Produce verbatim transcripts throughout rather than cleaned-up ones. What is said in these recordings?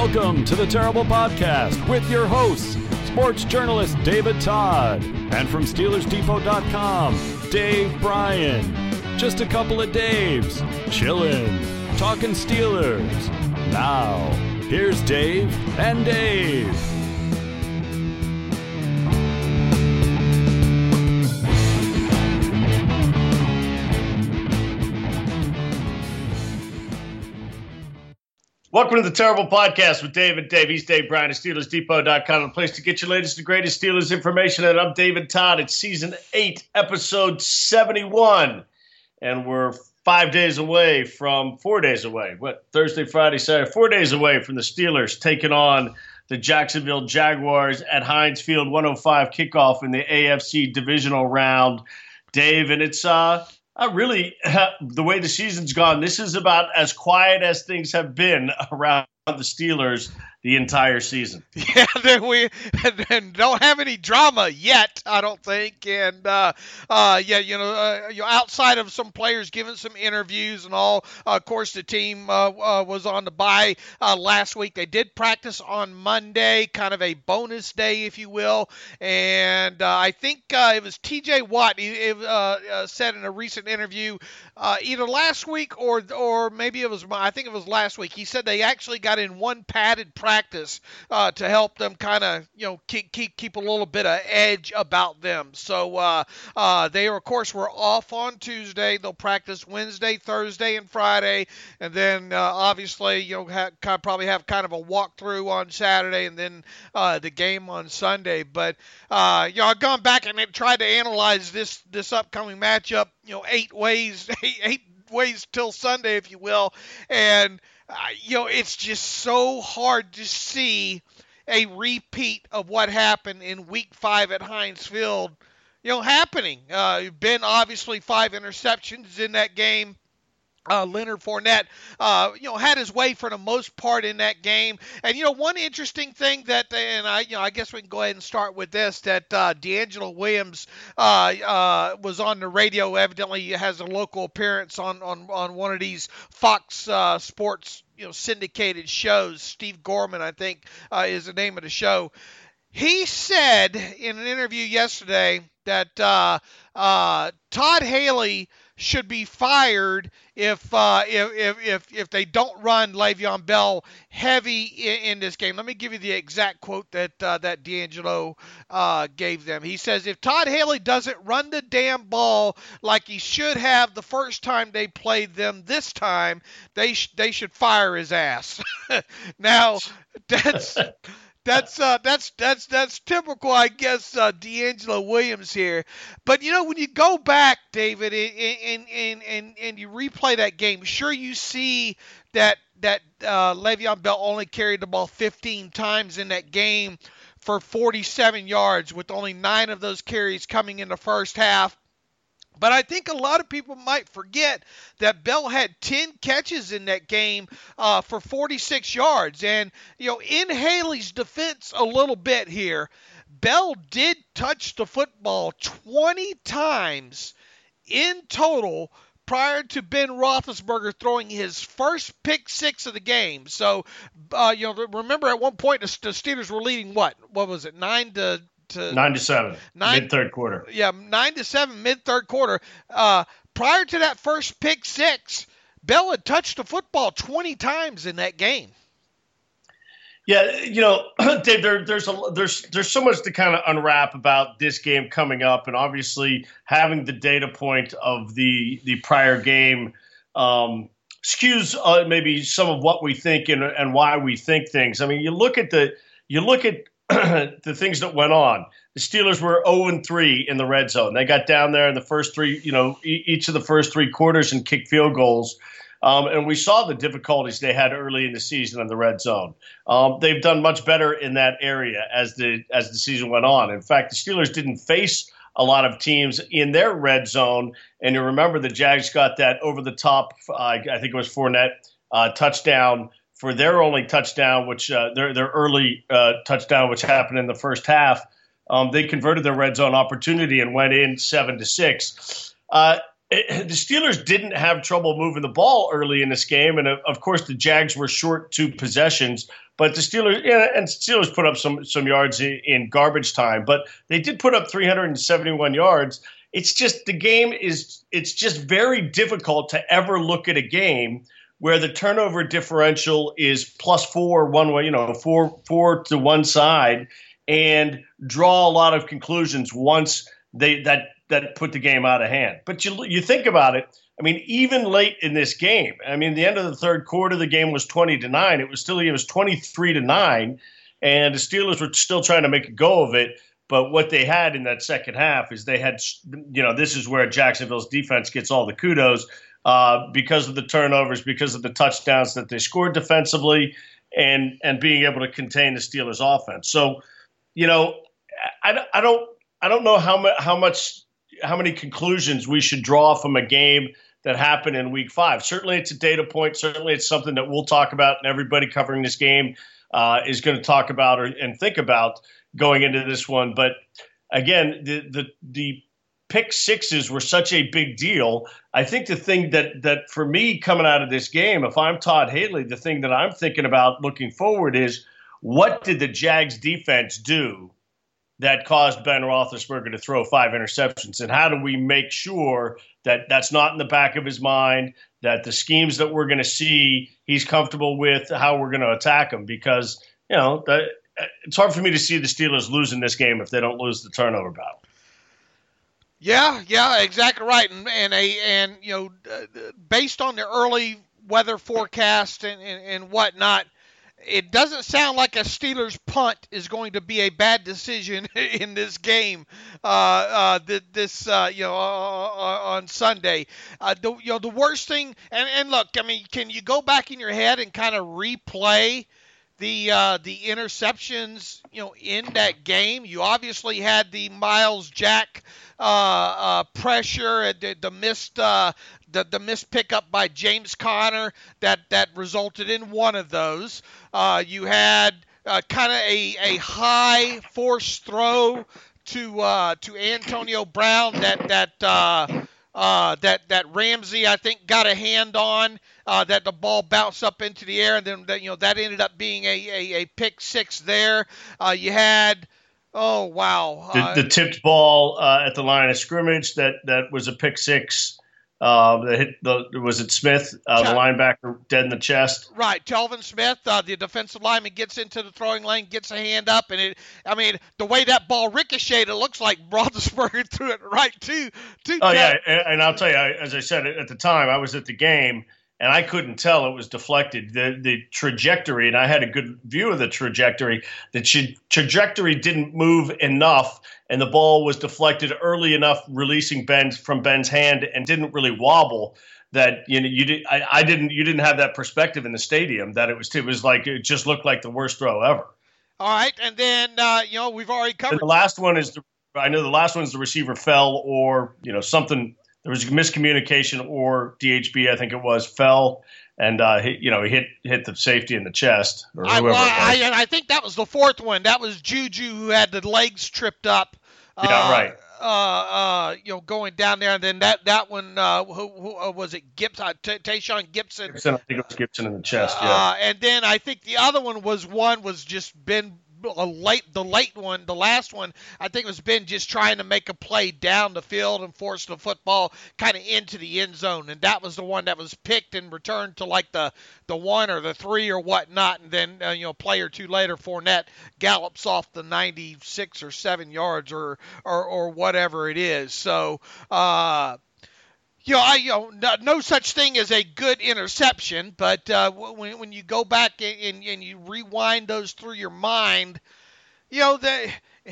Welcome to the Terrible Podcast with your hosts, sports journalist David Todd, and from Steelers Depot dot com, Dave Bryan. Just a couple of Daves, chillin', talking Steelers. Now, here's Dave and Dave. Welcome to the Terrible Podcast with Dave and Dave. He's Dave Bryan of Steelers Depot dot com, a place to get your latest and greatest Steelers information. And I'm David Todd. It's season eight, episode seventy-one. And we're five days away from, four days away, what, Thursday, Friday, Saturday, four days away from the Steelers taking on the Jacksonville Jaguars at Heinz Field, one oh five kickoff in the A F C divisional round. Dave, and it's uh, uh really the way the season's gone, this is about as quiet as things have been around the Steelers the entire season. Yeah, then we and don't have any drama yet, I don't think. And uh, uh, yeah, you know, uh, you know, outside of some players giving some interviews and all, uh, of course, the team uh, uh, was on the bye uh, last week. They did practice on Monday, kind of a bonus day, if you will. And uh, I think uh, it was T J Watt. He uh, uh, said in a recent interview, uh, either last week or or maybe it was, I think it was last week. He said they actually got in one padded practice. practice uh, to help them kind of, you know, keep, keep keep a little bit of edge about them. So uh, uh, they, of course, were off on Tuesday. They'll practice Wednesday, Thursday, and Friday. And then, uh, obviously, you know, ha- kind of probably have kind of a walkthrough on Saturday and then uh, the game on Sunday. But, uh, you know, I've gone back and tried to analyze this, this upcoming matchup, you know, eight ways, eight, eight ways till Sunday, if you will. And Uh, you know, it's just so hard to see a repeat of what happened in week five at Heinz Field, you know, happening. Uh, Ben, obviously, five interceptions in that game. Uh, Leonard Fournette, uh, you know, had his way for the most part in that game. And, you know, one interesting thing that, and I, you know, I guess we can go ahead and start with this, that uh, DeAngelo Williams uh, uh, was on the radio, evidently has a local appearance on, on, on one of these Fox uh, Sports, you know, syndicated shows. Steve Gorman, I think, uh, is the name of the show. He said in an interview yesterday that uh, uh, Todd Haley should be fired if uh, if, if if they don't run Le'Veon Bell heavy in, in this game. Let me give you the exact quote that uh, that DeAngelo uh, gave them. He says, if Todd Haley doesn't run the damn ball like he should have the first time they played them this time, they sh- they should fire his ass. Now, that's... That's uh, that's that's that's typical, I guess, uh, DeAngelo Williams here. But you know, when you go back, David, and and and and you replay that game, sure you see that that uh, Le'Veon Bell only carried the ball fifteen times in that game for forty-seven yards, with only nine of those carries coming in the first half. But I think a lot of people might forget that Bell had ten catches in that game uh, for forty-six yards. And, you know, in Haley's defense a little bit here, Bell did touch the football twenty times in total prior to Ben Roethlisberger throwing his first pick six of the game. So, uh, you know, remember at one point the Steelers were leading what? What was it, nine to To nine to seven, nine, mid third quarter. Yeah, nine to seven, mid third quarter. Uh, prior to that first pick six, Bell had touched the football twenty times in that game. Yeah, you know, Dave, there, there's a there's there's so much to kind of unwrap about this game coming up, and obviously having the data point of the the prior game um, skews uh, maybe some of what we think and and why we think things. I mean, you look at the you look at the things that went on. The Steelers were oh and three in the red zone. They got down there in the first three, you know, e- each of the first three quarters and kicked field goals. Um, and we saw the difficulties they had early in the season in the red zone. Um, they've done much better in that area as the as the season went on. In fact, the Steelers didn't face a lot of teams in their red zone. And you remember the Jags got that over the top, uh, I think it was Fournette, uh, touchdown for their only touchdown, which uh, their their early uh, touchdown, which happened in the first half. Um, they converted their red zone opportunity and went in seven to six. Uh, it, the Steelers didn't have trouble moving the ball early in this game, and of course the Jags were short two possessions But the Steelers, yeah, and Steelers put up some some yards in, in garbage time, but they did put up three hundred seventy-one yards. It's just the game is it's just very difficult to ever look at a game where the turnover differential is plus four one way, you know, four four to one side, and draw a lot of conclusions once they that that put the game out of hand. But you you think about it. I mean, even late in this game, I mean, the end of the third quarter, the game was twenty to nine. It was still it was twenty-three to nine, and the Steelers were still trying to make a go of it. But what they had in that second half is they had, you know, this is where Jacksonville's defense gets all the kudos uh, because of the turnovers, because of the touchdowns that they scored defensively, and and being able to contain the Steelers' offense. So, you know, I, I don't I don't know how much how much how many conclusions we should draw from a game that happened in week five. Certainly it's a data point. Certainly it's something that we'll talk about, and everybody covering this game uh, is going to talk about or, and think about going into this one. But again, the, the, the pick sixes were such a big deal. I think the thing that, that for me coming out of this game, if I'm Todd Haley, the thing that I'm thinking about looking forward is, what did the Jags defense do that caused Ben Roethlisberger to throw five interceptions? And how do we make sure that that's not in the back of his mind, that the schemes that we're going to see, he's comfortable with how we're going to attack him? Because, you know, that, it's hard for me to see the Steelers losing this game if they don't lose the turnover battle. Yeah, yeah, exactly right. And, and, a, and you know, based on the early weather forecast and, and, and whatnot, it doesn't sound like a Steelers punt is going to be a bad decision in this game. Uh, uh, this, uh, you know, uh, on Sunday. Uh, the, you know, the worst thing, and, and look, I mean, can you go back in your head and kind of replay the uh, the interceptions, you know, in that game? You obviously had the Miles Jack uh, uh, pressure, the, the missed uh, the the missed pickup by James Conner that that resulted in one of those. Uh, you had uh, kind of a, a high force throw to uh, to Antonio Brown that that uh, uh, that that Ramsey, I think, got a hand on. Uh, that the ball bounced up into the air, and then that, you know, that ended up being a, a, a pick six there. Uh, you had, oh wow, uh, the, the tipped ball uh, at the line of scrimmage that that was a pick six. Uh, that hit the was it Smith, uh, the linebacker, dead in the chest. Right, Telvin Smith, uh, the defensive lineman, gets into the throwing lane, gets a hand up, and it. I mean, the way that ball ricocheted, it looks like Roethlisberger threw it right to. to oh yeah, and, and I'll tell you, as I said at the time, I was at the game. And I couldn't tell it was deflected. The the trajectory, and I had a good view of the trajectory, the tra- trajectory didn't move enough, and the ball was deflected early enough, releasing Ben from Ben's hand, and didn't really wobble. That you know you did I, I didn't you didn't have that perspective in the stadium, that it was it was like it just looked like the worst throw ever. All right, and then uh, you know we've already covered. And the last one is the, I know the last one is the receiver fell, or you know something. There was miscommunication, or D H B, I think it was, fell, and uh, he, you know, he hit hit the safety in the chest, or I, whoever. Well, it was. I, and I think that was the fourth one. That was Juju, who had the legs tripped up. Yeah, uh, right. Uh, uh, you know, going down there, and then that that one, uh, who, who uh, was it? Gibson, uh, T- Tayshaun Gibson. Gibson, I think it was Gibson in the chest. Yeah. Uh, and then I think the other one was one was just Ben. A late, the late one, the last one, I think it was Ben just trying to make a play down the field and force the football kind of into the end zone, and that was the one that was picked and returned to like the, the one or the three or whatnot, and then uh, you know, play or two later, Fournette gallops off the ninety-six or seven yards or or, or whatever it is. So. Uh, You know, I, you know, no, no such thing as a good interception, but uh, when when you go back and, and, and you rewind those through your mind, you know, the,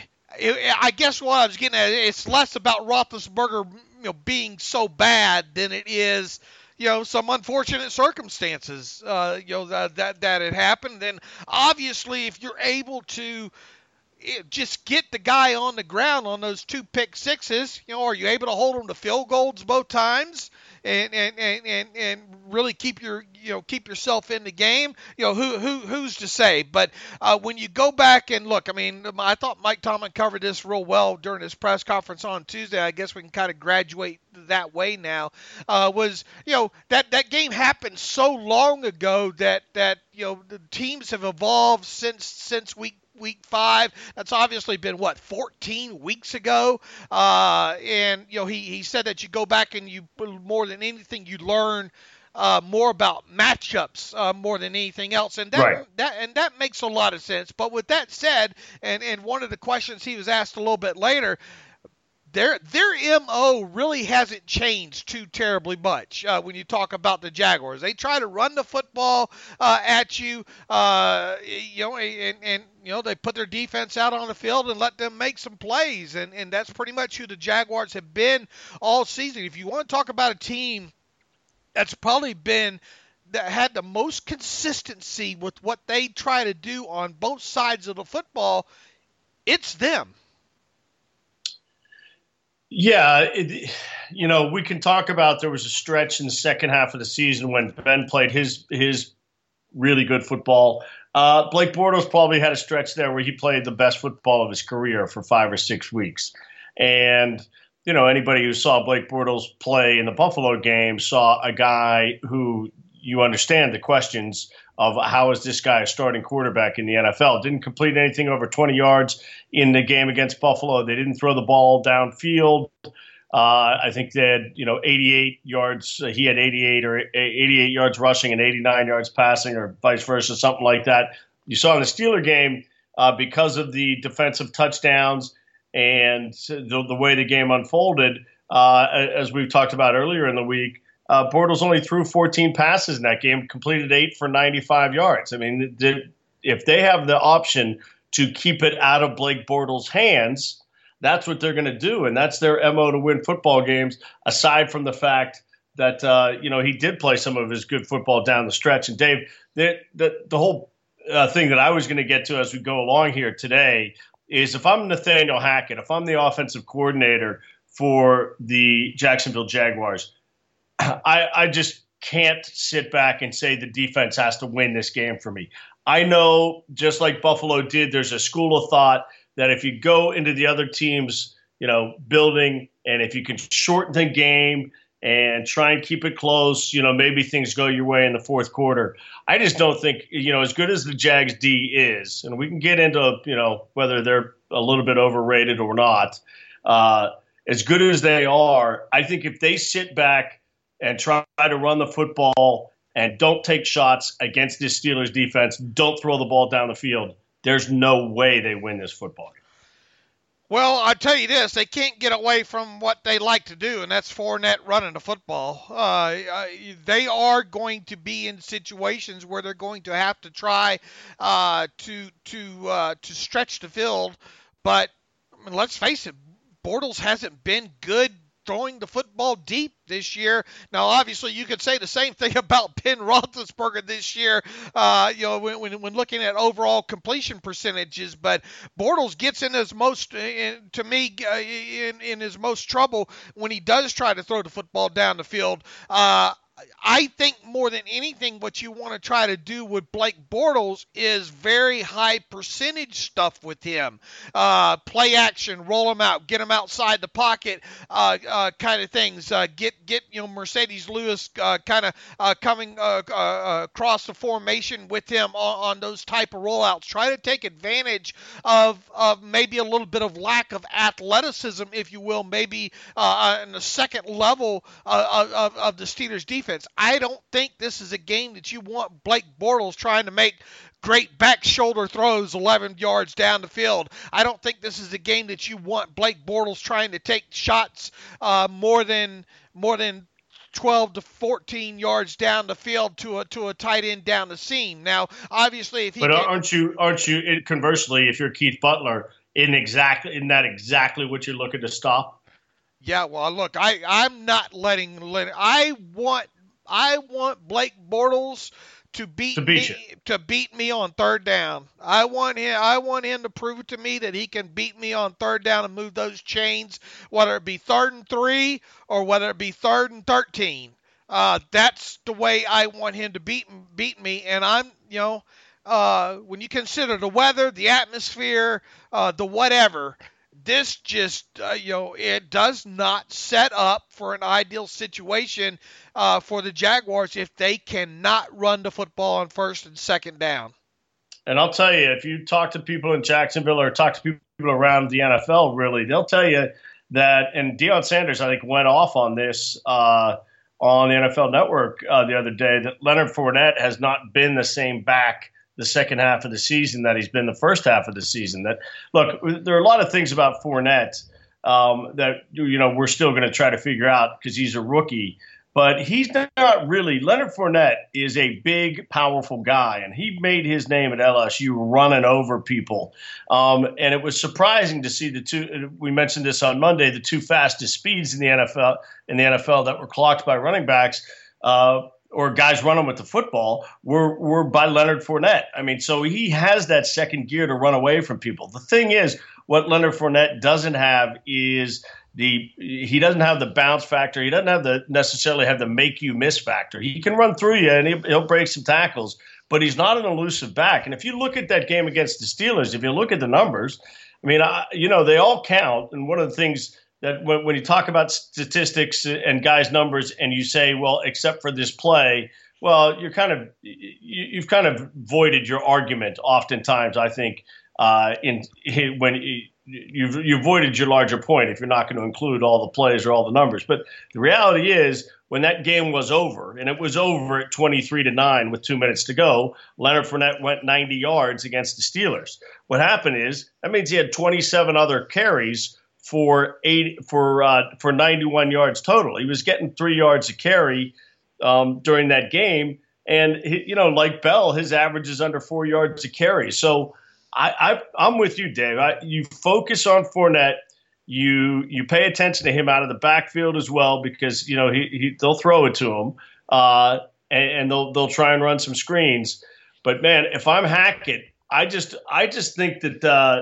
I guess what I was getting at, it's less about Roethlisberger, you know, being so bad than it is, you know, some unfortunate circumstances, uh, you know, that that, that had happened. And obviously, if you're able to It, just get the guy on the ground on those two pick sixes. You know, are you able to hold them to field goals both times? and and, and, and, and really keep your you know keep yourself in the game, you know who who who's to say? But uh, when you go back and look, I mean, I thought Mike Tomlin covered this real well during his press conference on Tuesday. I guess we can kind of graduate that way now. Uh, was you know that that game happened so long ago that that you know the teams have evolved since since week week five. That's obviously been what fourteen weeks ago. Uh, and you know he he said that you go back and you more than anything you learn Uh, more about matchups uh, more than anything else, and that, right. that and that makes a lot of sense. But with that said, and, and one of the questions he was asked a little bit later, their their M O really hasn't changed too terribly much uh, when you talk about the Jaguars. They try to run the football uh, at you, uh, you know, and, and you know they put their defense out on the field and let them make some plays, and and that's pretty much who the Jaguars have been all season. If you want to talk about a team that's probably been that had the most consistency with what they try to do on both sides of the football, it's them. Yeah, it, you know, we can talk about there was a stretch in the second half of the season when Ben played his his really good football. Uh, Blake Bortles probably had a stretch there where he played the best football of his career for five or six weeks. And you know, anybody who saw Blake Bortles play in the Buffalo game saw a guy who you understand the questions of how is this guy a starting quarterback in the N F L. Didn't complete anything over twenty yards in the game against Buffalo. They didn't throw the ball downfield. Uh, I think they had, you know, eighty-eight yards. Uh, he had eighty-eight or eighty-eight yards rushing and eighty-nine yards passing or vice versa, something like that. You saw in the Steeler game uh, because of the defensive touchdowns and the, the way the game unfolded, uh, as we've talked about earlier in the week, uh, Bortles only threw fourteen passes in that game, completed eight for ninety-five yards. I mean, if they have the option to keep it out of Blake Bortles' hands, that's what they're going to do, and that's their M O to win football games, aside from the fact that, uh, you know, he did play some of his good football down the stretch. And, Dave, the, the, the whole uh, thing that I was going to get to as we go along here today is if I'm Nathaniel Hackett, if I'm the offensive coordinator for the Jacksonville Jaguars, I, I just can't sit back and say the defense has to win this game for me. I know, just like Buffalo did, there's a school of thought that if you go into the other team's, you know, building and if you can shorten the game and try and keep it close, you know, maybe things go your way in the fourth quarter. I just don't think, you know, as good as the Jags D is, and we can get into, you know, whether they're a little bit overrated or not, uh, as good as they are, I think if they sit back and try to run the football and don't take shots against this Steelers defense, don't throw the ball down the field, there's no way they win this football game. Well, I tell you this, they can't get away from what they like to do, and that's Fournette running the football. Uh, they are going to be in situations where they're going to have to try uh, to to uh, to stretch the field. But I mean, let's face it, Bortles hasn't been good throwing the football deep this year. Now, obviously, you could say the same thing about Ben Roethlisberger this year, uh, you know, when, when when looking at overall completion percentages. But Bortles gets in his most, in, to me, uh, in, in his most trouble when he does try to throw the football down the field. Uh, I think more than anything, what you want to try to do with Blake Bortles is very high percentage stuff with him. Uh, play action, roll him out, get him outside the pocket, uh, uh, kind of things. Uh, get get you know Mercedes Lewis uh, kind of uh, coming uh, uh, across the formation with him on, on those type of rollouts. Try to take advantage of of maybe a little bit of lack of athleticism, if you will, maybe uh, in the second level uh, of, of the Steelers defense. I don't think this is a game that you want Blake Bortles trying to make great back shoulder throws eleven yards down the field. I don't think this is a game that you want Blake Bortles trying to take shots uh, more than more than twelve to fourteen yards down the field to a to a tight end down the seam. Now, obviously, if he but can, aren't you aren't you conversely, if you're Keith Butler, in exactly isn't that exactly what you're looking to stop? Yeah, well, look, I I'm not letting let I want. I want Blake Bortles to beat to beat me you. to beat me on third down. I want him I want him to prove to me that he can beat me on third down and move those chains, whether it be third and three or whether it be third and thirteen. Uh, that's the way I want him to beat beat me. And I'm, you know, uh, when you consider the weather, the atmosphere, uh, the whatever, this just, uh, you know, it does not set up for an ideal situation uh, for the Jaguars if they cannot run the football on first and second down. And I'll tell you, if you talk to people in Jacksonville or talk to people around the N F L, really, they'll tell you that, and Deion Sanders, I think, went off on this uh, on the N F L Network uh, the other day, that Leonard Fournette has not been the same back the second half of the season that he's been the first half of the season. That look, there are a lot of things about Fournette um, that, you know, we're still going to try to figure out because he's a rookie. But he's not really – Leonard Fournette is a big, powerful guy, and he made his name at L S U running over people. Um, and it was surprising to see the two – we mentioned this on Monday, the two fastest speeds in the N F L in the N F L that were clocked by running backs uh, or guys running with the football were, were by Leonard Fournette. I mean, so he has that second gear to run away from people. The thing is, what Leonard Fournette doesn't have is – The he doesn't have the bounce factor. He doesn't have the necessarily have the make you miss factor. He can run through you and he'll, he'll break some tackles, but he's not an elusive back. And if you look at that game against the Steelers, if you look at the numbers, I mean, I, you know, they all count. And one of the things that when, when you talk about statistics and guys' numbers and you say, well, except for this play, well, you're kind of you, you've kind of voided your argument. Oftentimes, I think uh, in when. You've, you avoided your larger point if you're not going to include all the plays or all the numbers. But the reality is, when that game was over, and it was over at twenty-three to nine with two minutes to go, Leonard Fournette went ninety yards against the Steelers. What happened is that means he had twenty-seven other carries for eight for uh, for ninety-one yards total. He was getting three yards a carry um, during that game, and he, you know, like Bell, his average is under four yards a carry. So. I, I, I'm with you, Dave. I, you focus on Fournette. You you pay attention to him out of the backfield as well because you know he, he they'll throw it to him uh, and, and they'll they'll try and run some screens. But man, if I'm Hackett, I just I just think that uh,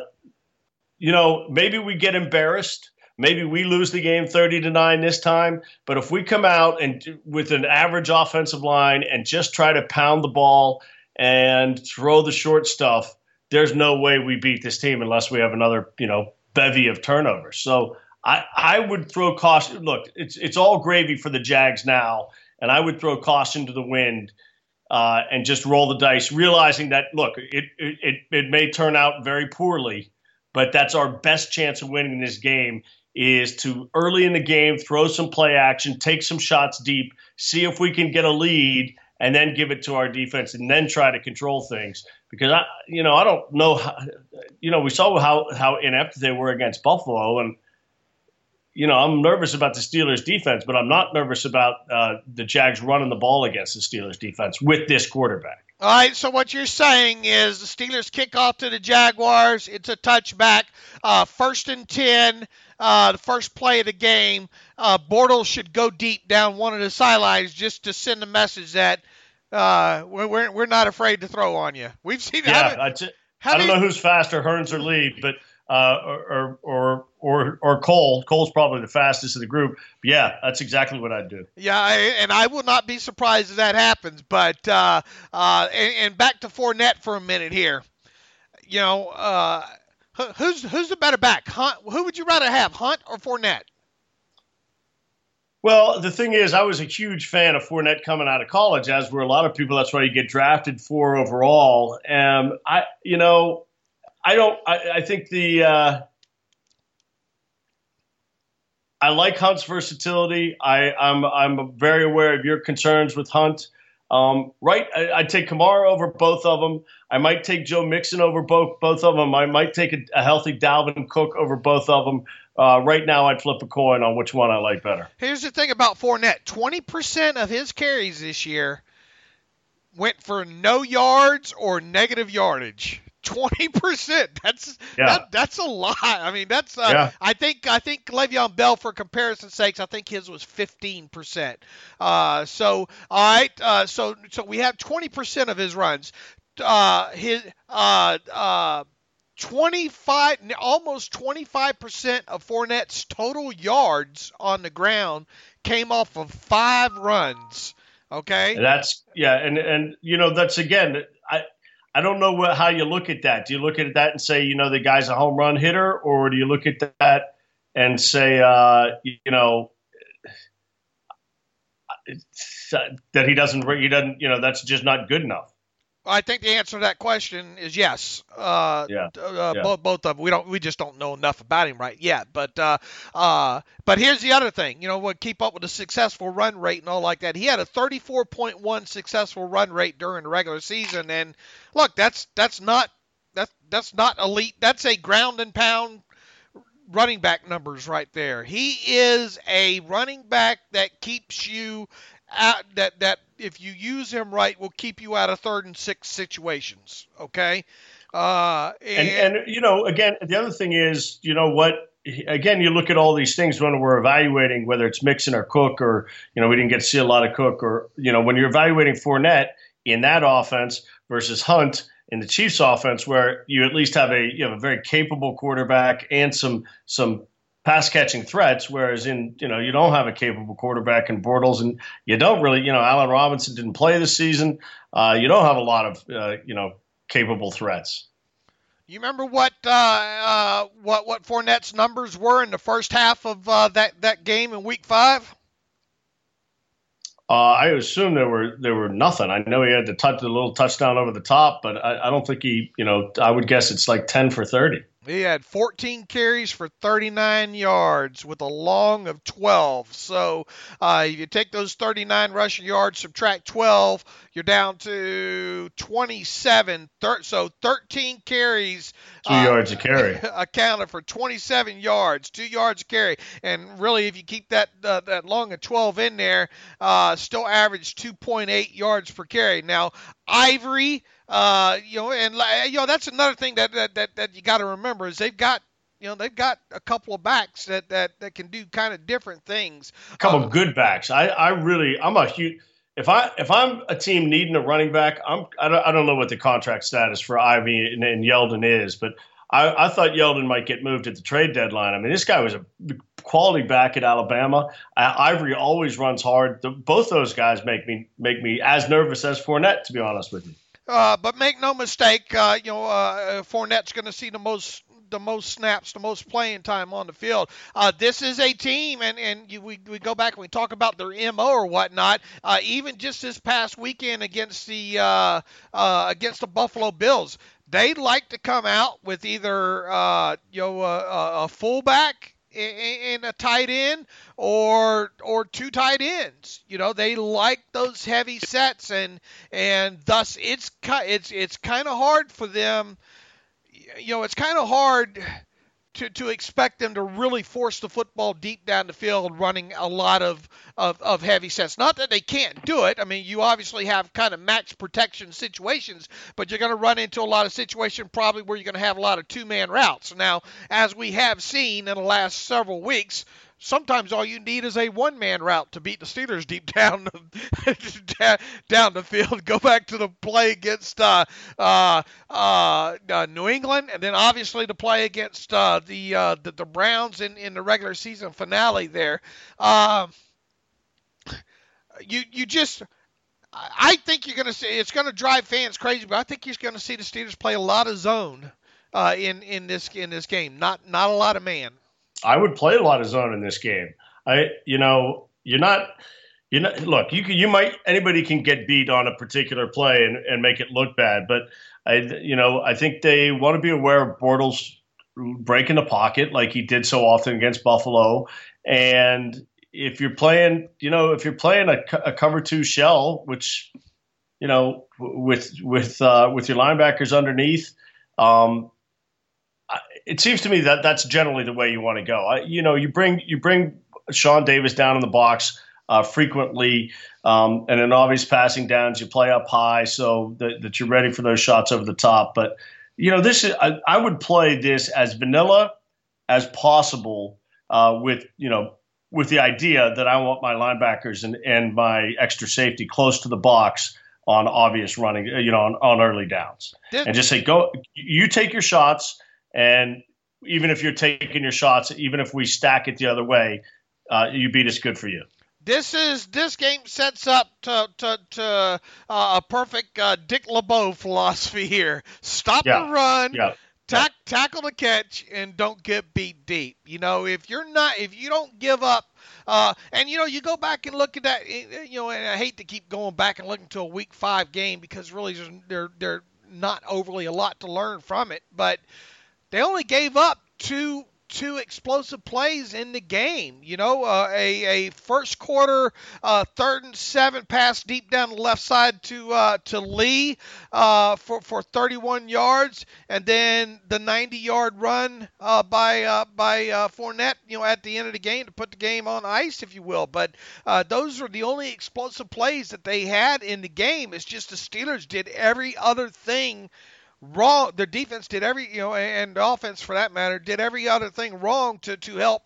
you know maybe we get embarrassed. Maybe we lose the game thirty to nine this time. But if we come out and with an average offensive line and just try to pound the ball and throw the short stuff, there's no way we beat this team unless we have another, you know, bevy of turnovers. So I, I would throw caution. Look, it's it's all gravy for the Jags now, and I would throw caution to the wind uh, and just roll the dice, realizing that, look, it, it it may turn out very poorly, but that's our best chance of winning this game is to early in the game throw some play action, take some shots deep, see if we can get a lead, and then give it to our defense and then try to control things. Because, I, you know, I don't know, how, you know, we saw how, how inept they were against Buffalo. And, you know, I'm nervous about the Steelers defense, but I'm not nervous about uh, the Jags running the ball against the Steelers defense with this quarterback. All right, so what you're saying is the Steelers kick off to the Jaguars. It's a touchback, uh, first and ten, uh, the first play of the game. Uh, Bortles should go deep down one of the sidelines just to send a message that uh, we're we're not afraid to throw on you. We've seen yeah, that. I, t- I don't know who's faster, Hearns or Lee, but uh, or, or or or Cole. Cole's probably the fastest of the group. But yeah, that's exactly what I'd do. Yeah, I, and I will not be surprised if that happens. But uh, uh, and, and back to Fournette for a minute here. You know, uh, who's who's the better back? Hunt? Who would you rather have, Hunt or Fournette? Well, the thing is, I was a huge fan of Fournette coming out of college, as were a lot of people. That's why you get drafted for overall. And I, you know, I don't. I, I think the. Uh, I like Hunt's versatility. I, I'm I'm very aware of your concerns with Hunt. Um, right, I, I'd take Kamara over both of them. I might take Joe Mixon over both both of them. I might take a, a healthy Dalvin Cook over both of them. Uh, right now, I'd flip a coin on which one I like better. Here's the thing about Fournette. twenty percent of his carries this year went for no yards or negative yardage. twenty percent. That's yeah. that, that's a lot. I mean, that's uh, yeah. I think I think Le'Veon Bell, for comparison's sakes, I think his was fifteen percent. Uh, so all right, uh, so so we have twenty percent of his runs. Uh, his uh uh. twenty-five, almost twenty-five percent of Fournette's total yards on the ground came off of five runs. Okay, and that's yeah, and and you know that's again, I I don't know what, how you look at that. Do you look at that and say, you know, the guy's a home run hitter, or do you look at that and say, uh, you know, that he doesn't he doesn't you know that's just not good enough? I think the answer to that question is yes. Uh, yeah. Uh, yeah. Both both of them. We don't. We just don't know enough about him right yet. But uh, uh, but here's the other thing. You know, we'll keep up with a successful run rate and all like that. He had a thirty-four point one successful run rate during the regular season. And look, that's that's not that's that's not elite. That's a ground and pound running back numbers right there. He is a running back that keeps you out, that that if you use him right will keep you out of third and six situations. Okay. Uh, and, and, and, you know, again, the other thing is, you know what, again, you look at all these things when we're evaluating whether it's Mixon or Cook, or, you know, we didn't get to see a lot of Cook, or, you know, when you're evaluating Fournette in that offense versus Hunt in the Chiefs offense, where you at least have a, you know, a very capable quarterback and some, some pass catching threats. Whereas in, you know, you don't have a capable quarterback in Bortles, and you don't really, you know, Allen Robinson didn't play this season. Uh, you don't have a lot of, uh, you know, capable threats. You remember what uh, uh, what what Fournette's numbers were in the first half of uh, that that game in Week Five? Uh, I assume there were there were nothing. I know he had the touch, the little touchdown over the top, but I, I don't think he, you know, I would guess it's like ten for thirty. He had fourteen carries for thirty-nine yards with a long of twelve. So uh, if you take those thirty-nine rushing yards, subtract twelve, you're down to twenty-seven. Thir- so thirteen carries. Two uh, yards a carry. Accounted for twenty-seven yards, two yards a carry. And really, if you keep that uh, that long of twelve in there, uh, still average two point eight yards per carry. Now, Ivory... Uh, you know, and you know that's another thing that that that, that you got to remember is they've got you know they've got a couple of backs that that, that can do kind of different things. A couple uh, of good backs. I, I really I'm a huge if I if I'm a team needing a running back, I'm I don't, I don't know what the contract status for Ivy and, and Yeldon is, but I, I thought Yeldon might get moved at the trade deadline. I mean, this guy was a quality back at Alabama. I, Ivory always runs hard. The, both those guys make me make me as nervous as Fournette, to be honest with you. Uh, but make no mistake, uh, you know, uh, Fournette's going to see the most the most snaps, the most playing time on the field. Uh, this is a team, and, and you, we, we go back and we talk about their M O or whatnot. Uh, even just this past weekend against the uh, uh, against the Buffalo Bills, they like to come out with either uh, you know a, a fullback and a tight end, or or two tight ends. You know, they like those heavy sets, and and thus it's it's it's kind of hard for them. You know, it's kind of hard to to expect them to really force the football deep down the field, running a lot of of, of heavy sets. Not that they can't do it. I mean, you obviously have kind of max protection situations, but you're going to run into a lot of situations probably where you're going to have a lot of two-man routes. Now, as we have seen in the last several weeks, sometimes all you need is a one-man route to beat the Steelers deep down the, down the field. Go back to the play against uh, uh, uh, uh, New England, and then obviously the play against uh, the, uh, the the Browns in, in the regular season finale there. Uh, you you just I think you're going to see it's going to drive fans crazy, but I think you're going to see the Steelers play a lot of zone uh, in in this in this game. Not not a lot of man. I would play a lot of zone in this game. I, you know, you're not, you know, look, you can, you might, anybody can get beat on a particular play and, and make it look bad. But I, you know, I think they want to be aware of Bortles breaking the pocket like he did so often against Buffalo. And if you're playing, you know, if you're playing a, a cover two shell, which, you know, with, with, uh, with your linebackers underneath, um, it seems to me that that's generally the way you want to go. I, you know, you bring you bring Sean Davis down in the box uh, frequently, um, and in obvious passing downs, you play up high so that, that you're ready for those shots over the top. But you know, this is I, I would play this as vanilla as possible uh, with, you know, with the idea that I want my linebackers and, and my extra safety close to the box on obvious running, you know, on, on early downs. This, and just say, go, you take your shots. And even if you're taking your shots, even if we stack it the other way, uh, you beat us, good for you. This is this game sets up to to, to uh, a perfect uh, Dick LeBeau philosophy here. Stop yeah. the run, yeah. tack, yeah. tackle the catch, and don't get beat deep. You know, if you're not, if you don't give up, uh, and you know, you go back and look at that. You know, and I hate to keep going back and looking to a Week Five game because really they're they're not overly a lot to learn from it, but they only gave up two. two explosive plays in the game. You know, uh, a, a first quarter uh, third and seven pass deep down the left side to uh, to Lee uh, for, for thirty-one yards, and then the ninety-yard run uh, by uh, by uh, Fournette, you know, at the end of the game to put the game on ice, if you will. But uh, those are the only explosive plays that they had in the game. It's just the Steelers did every other thing wrong. Their defense did every, you know, and the offense for that matter did every other thing wrong to to help,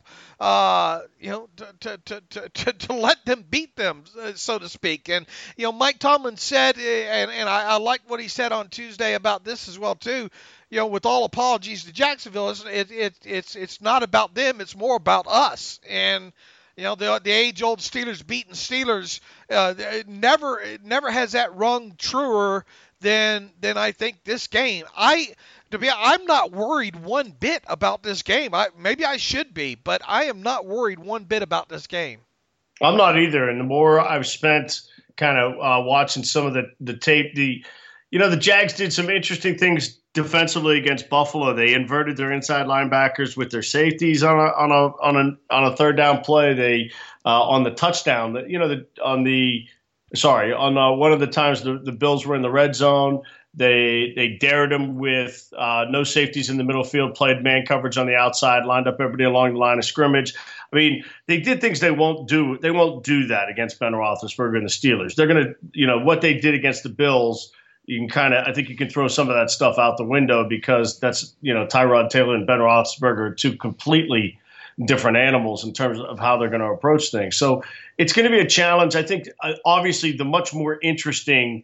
uh, you know, to to, to to to let them beat them, so to speak. And you know, Mike Tomlin said, and and I, I like what he said on Tuesday about this as well too. You know, with all apologies to Jacksonville, it's it, it it's it's not about them. It's more about us. And you know, the the age-old Steelers beating Steelers, uh, it never it never has that rung truer than than I think this game. I to be I'm not worried one bit about this game. I maybe I should be, but I am not worried one bit about this game. I'm not either. And the more I've spent kind of uh, watching some of the the tape, the you know the Jags did some interesting things defensively against Buffalo. They inverted their inside linebackers with their safeties on a on a on a on a third down play. They uh, on the touchdown, that you know the on the Sorry, on uh, one of the times the, the Bills were in the red zone, they they dared them with uh, no safeties in the middle field, played man coverage on the outside, lined up everybody along the line of scrimmage. I mean, they did things they won't do. They won't do that against Ben Roethlisberger and the Steelers. They're going to, you know, what they did against the Bills, you can kind of, I think you can throw some of that stuff out the window because that's, you know, Tyrod Taylor and Ben Roethlisberger are two completely different animals in terms of how they're going to approach things. So it's going to be a challenge. I think uh, obviously the much more interesting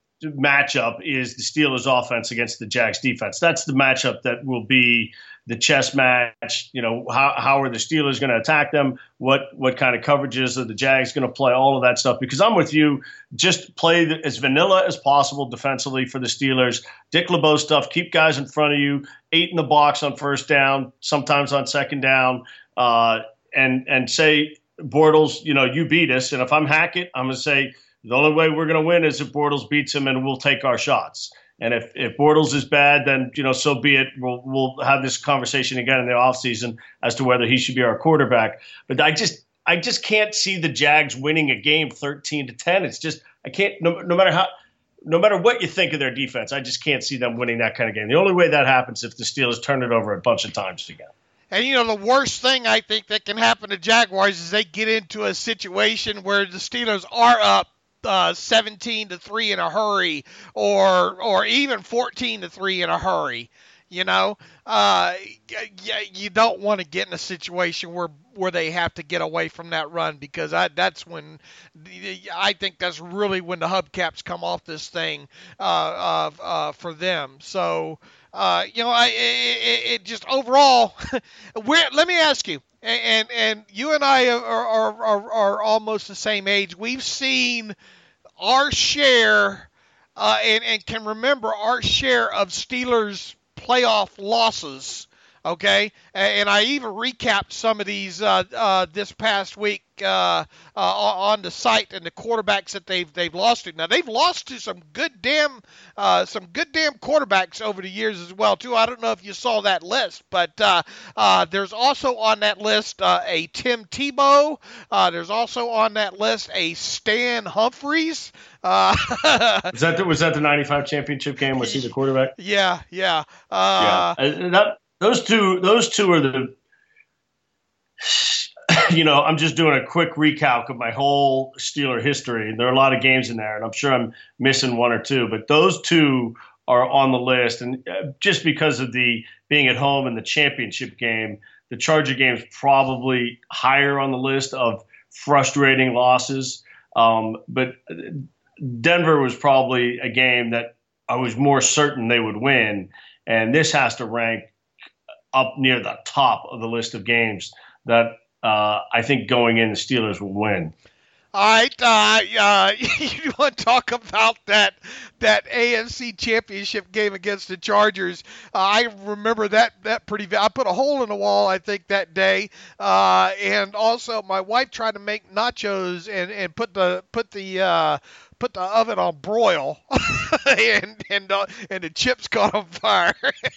matchup is the Steelers offense against the Jags defense. That's the matchup that will be the chess match. You know, how how are the Steelers going to attack them? What what kind of coverages are the Jags going to play? All of that stuff. Because I'm with you. Just play the, as vanilla as possible defensively for the Steelers. Dick LeBeau stuff. Keep guys in front of you. Eight in the box on first down. Sometimes on second down. Uh, and and say, Bortles, you know, you beat us. And if I'm Hackett, I'm going to say the only way we're going to win is if Bortles beats him and we'll take our shots. And if, if Bortles is bad, then, you know, so be it. We'll we'll have this conversation again in the offseason as to whether he should be our quarterback. But I just I just can't see the Jags winning a game thirteen to ten. It's just I can't no, no matter how no matter what you think of their defense, I just can't see them winning that kind of game. The only way that happens is if the Steelers turn it over a bunch of times again. And, you know, the worst thing I think that can happen to Jaguars is they get into a situation where the Steelers are up uh, seventeen to three in a hurry or or even fourteen to three in a hurry. You know, uh, you don't want to get in a situation where where they have to get away from that run because I, that's when I think that's really when the hubcaps come off this thing uh, uh, uh, for them. So, uh, you know, I it, it just overall, where let me ask you, and and you and I are are, are, are almost the same age. We've seen our share uh, and and can remember our share of Steelers playoff losses, okay? And I even recapped some of these uh, uh, this past week uh, uh, on the site and the quarterbacks that they've they've lost to. Now they've lost to some good damn uh, some good damn quarterbacks over the years as well too. I don't know if you saw that list, but uh, uh, there's also on that list uh, a Tim Tebow. Uh, there's also on that list a Stan Humphries. Uh, was that the, was that the ninety-five championship game? Was he the quarterback? Yeah, yeah, uh, yeah. That, those two, those two are the. You know, I'm just doing a quick recalc of my whole Steeler history. There are a lot of games in there, and I'm sure I'm missing one or two. But those two are on the list. And just because of the being at home in the championship game, the Charger game is probably higher on the list of frustrating losses. Um, but Denver was probably a game that I was more certain they would win. And this has to rank up near the top of the list of games that uh, I think going in the Steelers will win. All right, uh, uh, you want to talk about that that A F C Championship game against the Chargers? Uh, I remember that that pretty. I put a hole in the wall, I think, that day, uh, and also my wife tried to make nachos and, and put the put the uh, put the oven on broil, and and uh, and the chips caught on fire.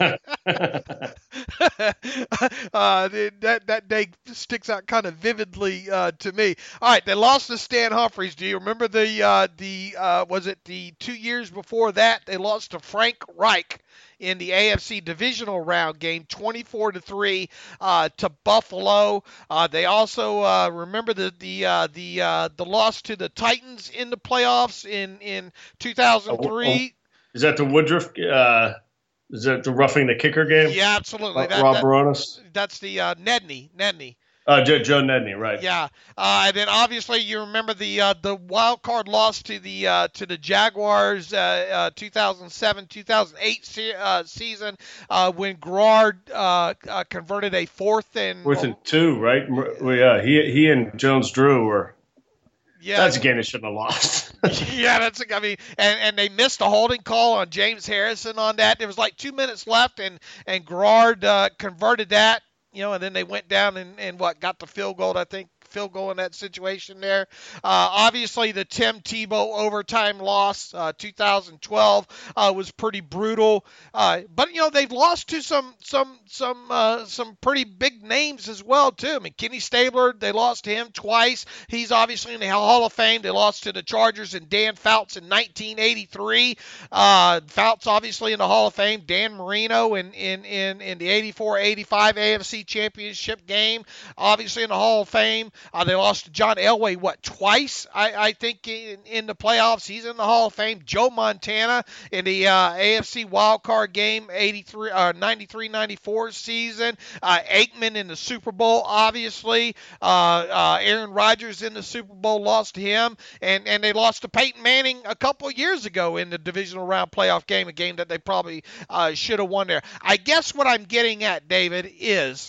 uh, that that day sticks out kind of vividly uh, to me. All right, they lost to Stan Humphries. Do you remember the uh, the uh, was it the two years before that they lost to Frank Reich in the A F C divisional round game, twenty-four to three uh, to Buffalo. Uh, they also uh, remember the the uh, the uh, the loss to the Titans in the playoffs in in two thousand three. Oh, oh. Is that the Woodruff? Uh, is that the roughing the kicker game? Yeah, absolutely. Uh, that, Rob that, Baronis. That's the uh, Nedney. Nedney. Uh, Joe, Joe Nedney, right? Yeah, uh, and then obviously you remember the uh, the wild card loss to the uh, to the Jaguars, uh, uh, two thousand seven two thousand eight se- uh, season uh, when Garrard uh, uh, converted a fourth and fourth and two, right? Well, yeah, he he and Jones Drew were. Yeah, that's a game they shouldn't have lost. yeah, that's. A, I mean, and, and they missed a holding call on James Harrison on that. There was like two minutes left, and and Garrard uh, converted that. You know, and then they went down and, and what, got the field goal, I think, field goal in that situation there. Uh, obviously, the Tim Tebow overtime loss, uh, two thousand twelve, uh, was pretty brutal. Uh, but you know, they've lost to some some some uh, some pretty big names as well too. I mean, Kenny Stabler, they lost to him twice. He's obviously in the Hall of Fame. They lost to the Chargers and Dan Fouts in nineteen eighty-three. Uh, Fouts obviously in the Hall of Fame. Dan Marino in in in, in the eighty-four eighty-five A F C Championship game, obviously in the Hall of Fame. Uh, they lost to John Elway, what, twice, I, I think, in, in the playoffs. He's in the Hall of Fame. Joe Montana in the uh, A F C wildcard game, eighty-three, uh, ninety-three ninety-four season. Uh, Aikman in the Super Bowl, obviously. Uh, uh, Aaron Rodgers in the Super Bowl, lost to him. And, and they lost to Peyton Manning a couple of years ago in the divisional round playoff game, a game that they probably uh, should have won there. I guess what I'm getting at, David, is...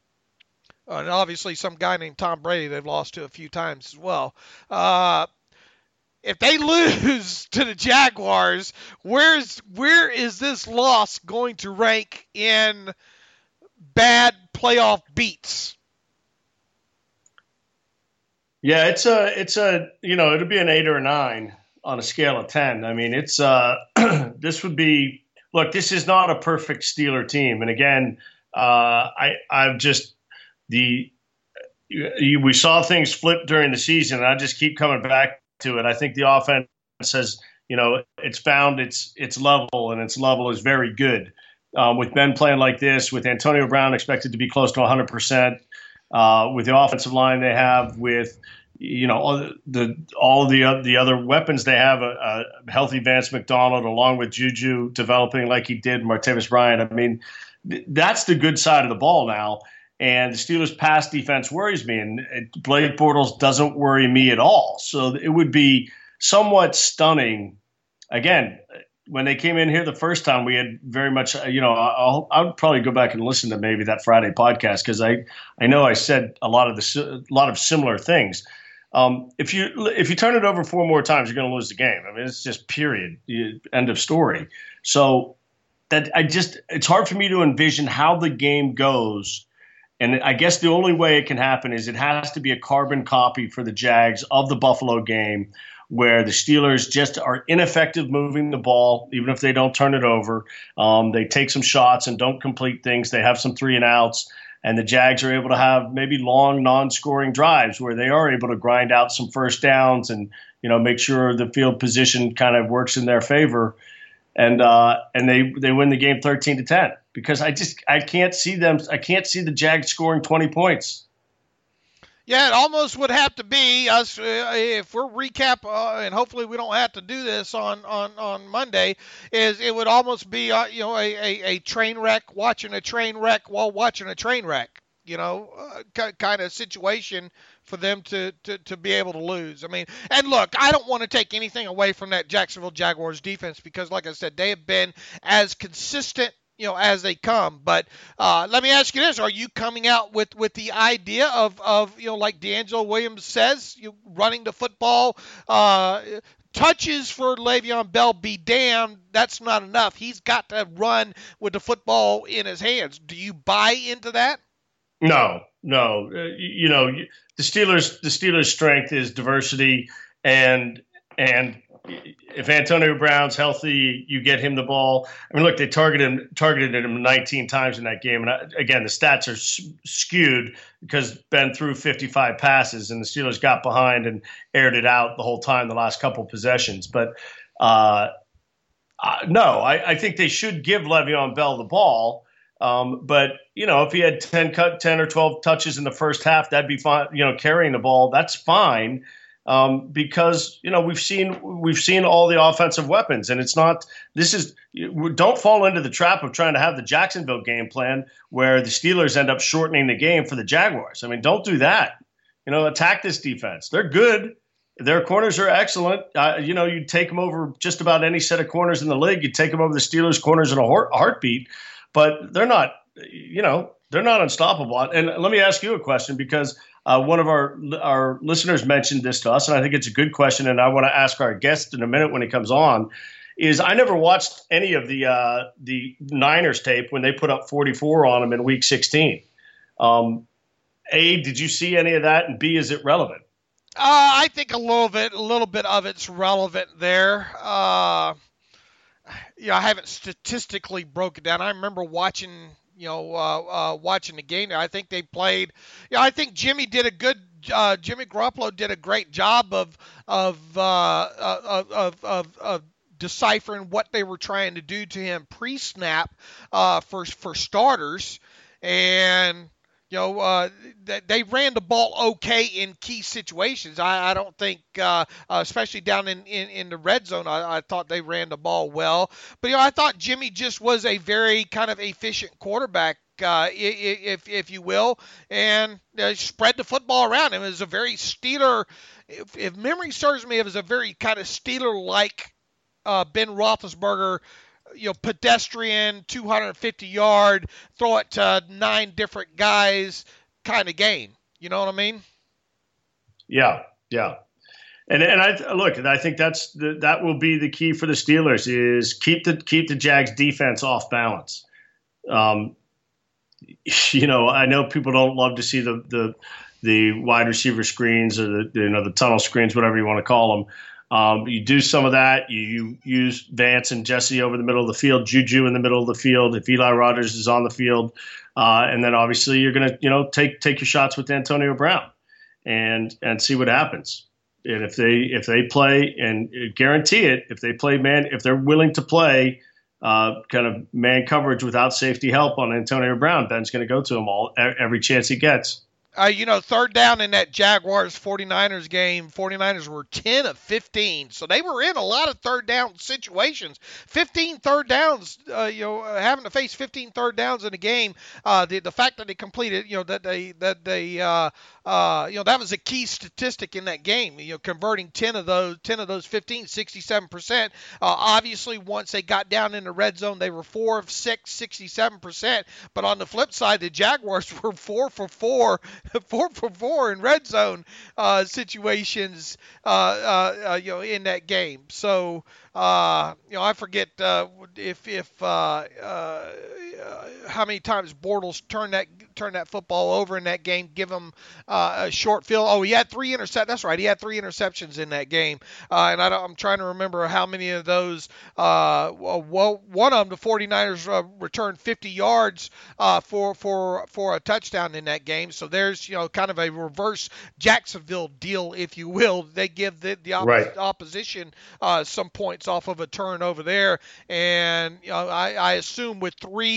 Uh, and obviously some guy named Tom Brady they've lost to a few times as well. Uh, if they lose to the Jaguars, where's where is this loss going to rank in bad playoff beats? Yeah, it's a it's a you know it'll be an eight or a nine on a scale of ten. I mean, it's uh this would be look. This is not a perfect Steeler team, and again, uh, I I've just. The you, we saw things flip during the season, and I just keep coming back to it. I think the offense has, you know, it's found its its level, and its level is very good. Um, with Ben playing like this, with Antonio Brown expected to be close to one hundred percent, uh, with the offensive line they have, with you know all the all the the other weapons they have, a, a healthy Vance McDonald along with Juju developing like he did, Martavis Bryant. I mean, th- that's the good side of the ball now. And the Steelers' pass defense worries me, and Blake Bortles doesn't worry me at all. So it would be somewhat stunning. Again, when they came in here the first time, we had very much, you know, I'll, I would probably go back and listen to maybe that Friday podcast because I, I know I said a lot of the a lot of similar things. Um, if you if you turn it over four more times, you're going to lose the game. I mean, it's just period, end of story. So that I just it's hard for me to envision how the game goes. And I guess the only way it can happen is it has to be a carbon copy for the Jags of the Buffalo game where the Steelers just are ineffective moving the ball, even if they don't turn it over. Um, they take some shots and don't complete things. They have some three and outs, and the Jags are able to have maybe long non-scoring drives where they are able to grind out some first downs and, you know, make sure the field position kind of works in their favor. And uh, and they, they win the game thirteen to ten because I just I can't see them I can't see the Jags scoring twenty points. Yeah, it almost would have to be us uh, if we're recap, uh, and hopefully we don't have to do this on, on, on Monday. Is it would almost be uh, you know a, a, a train wreck watching a train wreck while watching a train wreck. You know, uh, kind of situation for them to, to, to be able to lose. I mean, and look, I don't want to take anything away from that Jacksonville Jaguars defense because, like I said, they have been as consistent, you know, as they come. But uh, let me ask you this: are you coming out with, with the idea of, of you know, like DeAngelo Williams says, you running the football? Uh, touches for Le'Veon Bell be damned. That's not enough. He's got to run with the football in his hands. Do you buy into that? No, no. Uh, you know, the Steelers. The Steelers' strength is diversity, and and if Antonio Brown's healthy, you get him the ball. I mean, look, they targeted him, targeted him nineteen times in that game, and I, again, the stats are skewed because Ben threw fifty-five passes, and the Steelers got behind and aired it out the whole time, the last couple possessions. But uh, uh, no, I, I think they should give Le'Veon Bell the ball. Um, but, you know, if he had ten, ten or twelve touches in the first half, that'd be fine. You know, carrying the ball, that's fine. Um, because, you know, we've seen we've seen all the offensive weapons, and it's not this is don't fall into the trap of trying to have the Jacksonville game plan where the Steelers end up shortening the game for the Jaguars. I mean, don't do that. You know, attack this defense. They're good. Their corners are excellent. Uh, you know, you'd take them over just about any set of corners in the league. You'd take them over the Steelers' corners in a heart, heartbeat. But they're not, you know, they're not unstoppable. And let me ask you a question because uh, one of our our listeners mentioned this to us, and I think it's a good question, and I want to ask our guest in a minute when he comes on, is I never watched any of the uh, the Niners tape when they put up forty-four on them in Week sixteen. Um, A, did you see any of that? And B, is it relevant? Uh, I think a little bit, a little bit of it's relevant there. Uh Yeah, I haven't statistically broken down. I remember watching, you know, uh, uh, watching the game. I think they played. Yeah, I think Jimmy did a good. Uh, Jimmy Garoppolo did a great job of of, uh, of of of of deciphering what they were trying to do to him pre-snap uh, for for starters, and you know, uh, they, they ran the ball okay in key situations. I, I don't think, uh, uh, especially down in, in, in the red zone, I, I thought they ran the ball well. But, you know, I thought Jimmy just was a very kind of efficient quarterback, uh, if if you will, and uh, spread the football around him. It was a very Steeler, if, if memory serves me, it was a very kind of Steeler-like uh, Ben Roethlisberger, you know, pedestrian, two hundred fifty yard, throw it to nine different guys kind of game. You know what I mean? Yeah, yeah. And and I look, and I think that's the, that will be the key for the Steelers is keep the keep the Jags defense off balance. Um, you know, I know people don't love to see the the the wide receiver screens or the you know the tunnel screens, whatever you want to call them. Um, you do some of that. You, you use Vance and Jesse over the middle of the field, Juju in the middle of the field. If Eli Rogers is on the field, uh, and then obviously you're going to, you know, take take your shots with Antonio Brown, and and see what happens. And if they if they play and guarantee it, if they play man, if they're willing to play uh, kind of man coverage without safety help on Antonio Brown, Ben's going to go to him all every chance he gets. Uh, you know, third down in that Jaguars forty-niners game, forty-niners were ten of fifteen. So they were in a lot of third down situations. fifteen third downs, uh, you know, having to face fifteen third downs in a game. Uh, the the fact that they completed, you know, that they, that they, uh, uh, you know, that was a key statistic in that game, you know, converting ten of those, ten of those fifteen, sixty-seven percent. Uh, obviously, once they got down in the red zone, they were four of six, sixty-seven percent. But on the flip side, the Jaguars were four for four. Four for four in red zone uh, situations, uh, uh, uh, you know, in that game. So, uh, you know, I forget uh, if if uh, uh, how many times Bortles turned that turned that football over in that game, give him uh, a short field. Oh, he had three interceptions. That's right, he had three interceptions in that game, uh, and I don't, I'm trying to remember how many of those. Uh, well, one of them, the forty-niners uh, returned fifty yards uh, for for for a touchdown in that game. So there's, you know, kind of a reverse Jacksonville deal, if you will. They give the, the op- right. opposition uh, some points off of a turnover there. And, you know, I, I assume with three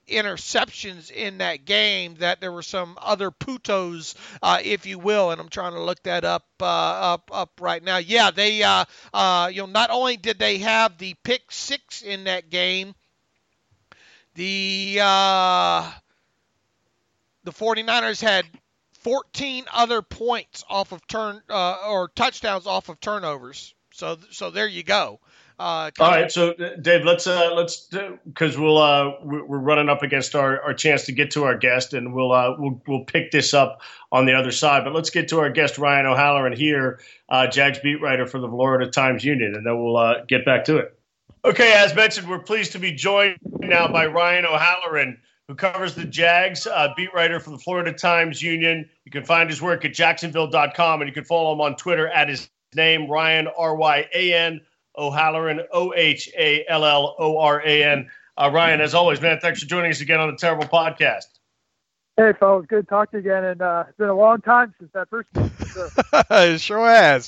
interceptions in that game, that there were some other putos, uh, if you will, and I'm trying to look that up uh, up up right now. Yeah, they uh, uh, you know, not only did they have the pick six in that game, the uh, the 49ers had fourteen other points off of turn uh, or touchdowns off of turnovers. So so there you go. Uh, All right, so Dave, let's uh, let's because we'll uh, we're running up against our, our chance to get to our guest, and we'll uh, we'll we'll pick this up on the other side. But let's get to our guest, Ryan O'Halloran here, uh, Jags beat writer for the Florida Times Union, and then we'll uh, get back to it. Okay, as mentioned, we're pleased to be joined now by Ryan O'Halloran, who covers the Jags, uh, beat writer for the Florida Times Union. You can find his work at Jacksonville dot com, and you can follow him on Twitter at his name, Ryan R Y A N. O'Halloran, O H A L L O R A N. Uh, Ryan, as always, man, thanks for joining us again on the Terrible Podcast. Hey, fellas, good to talk to you again. And uh, it's been a long time since that first game. Sure. It sure has.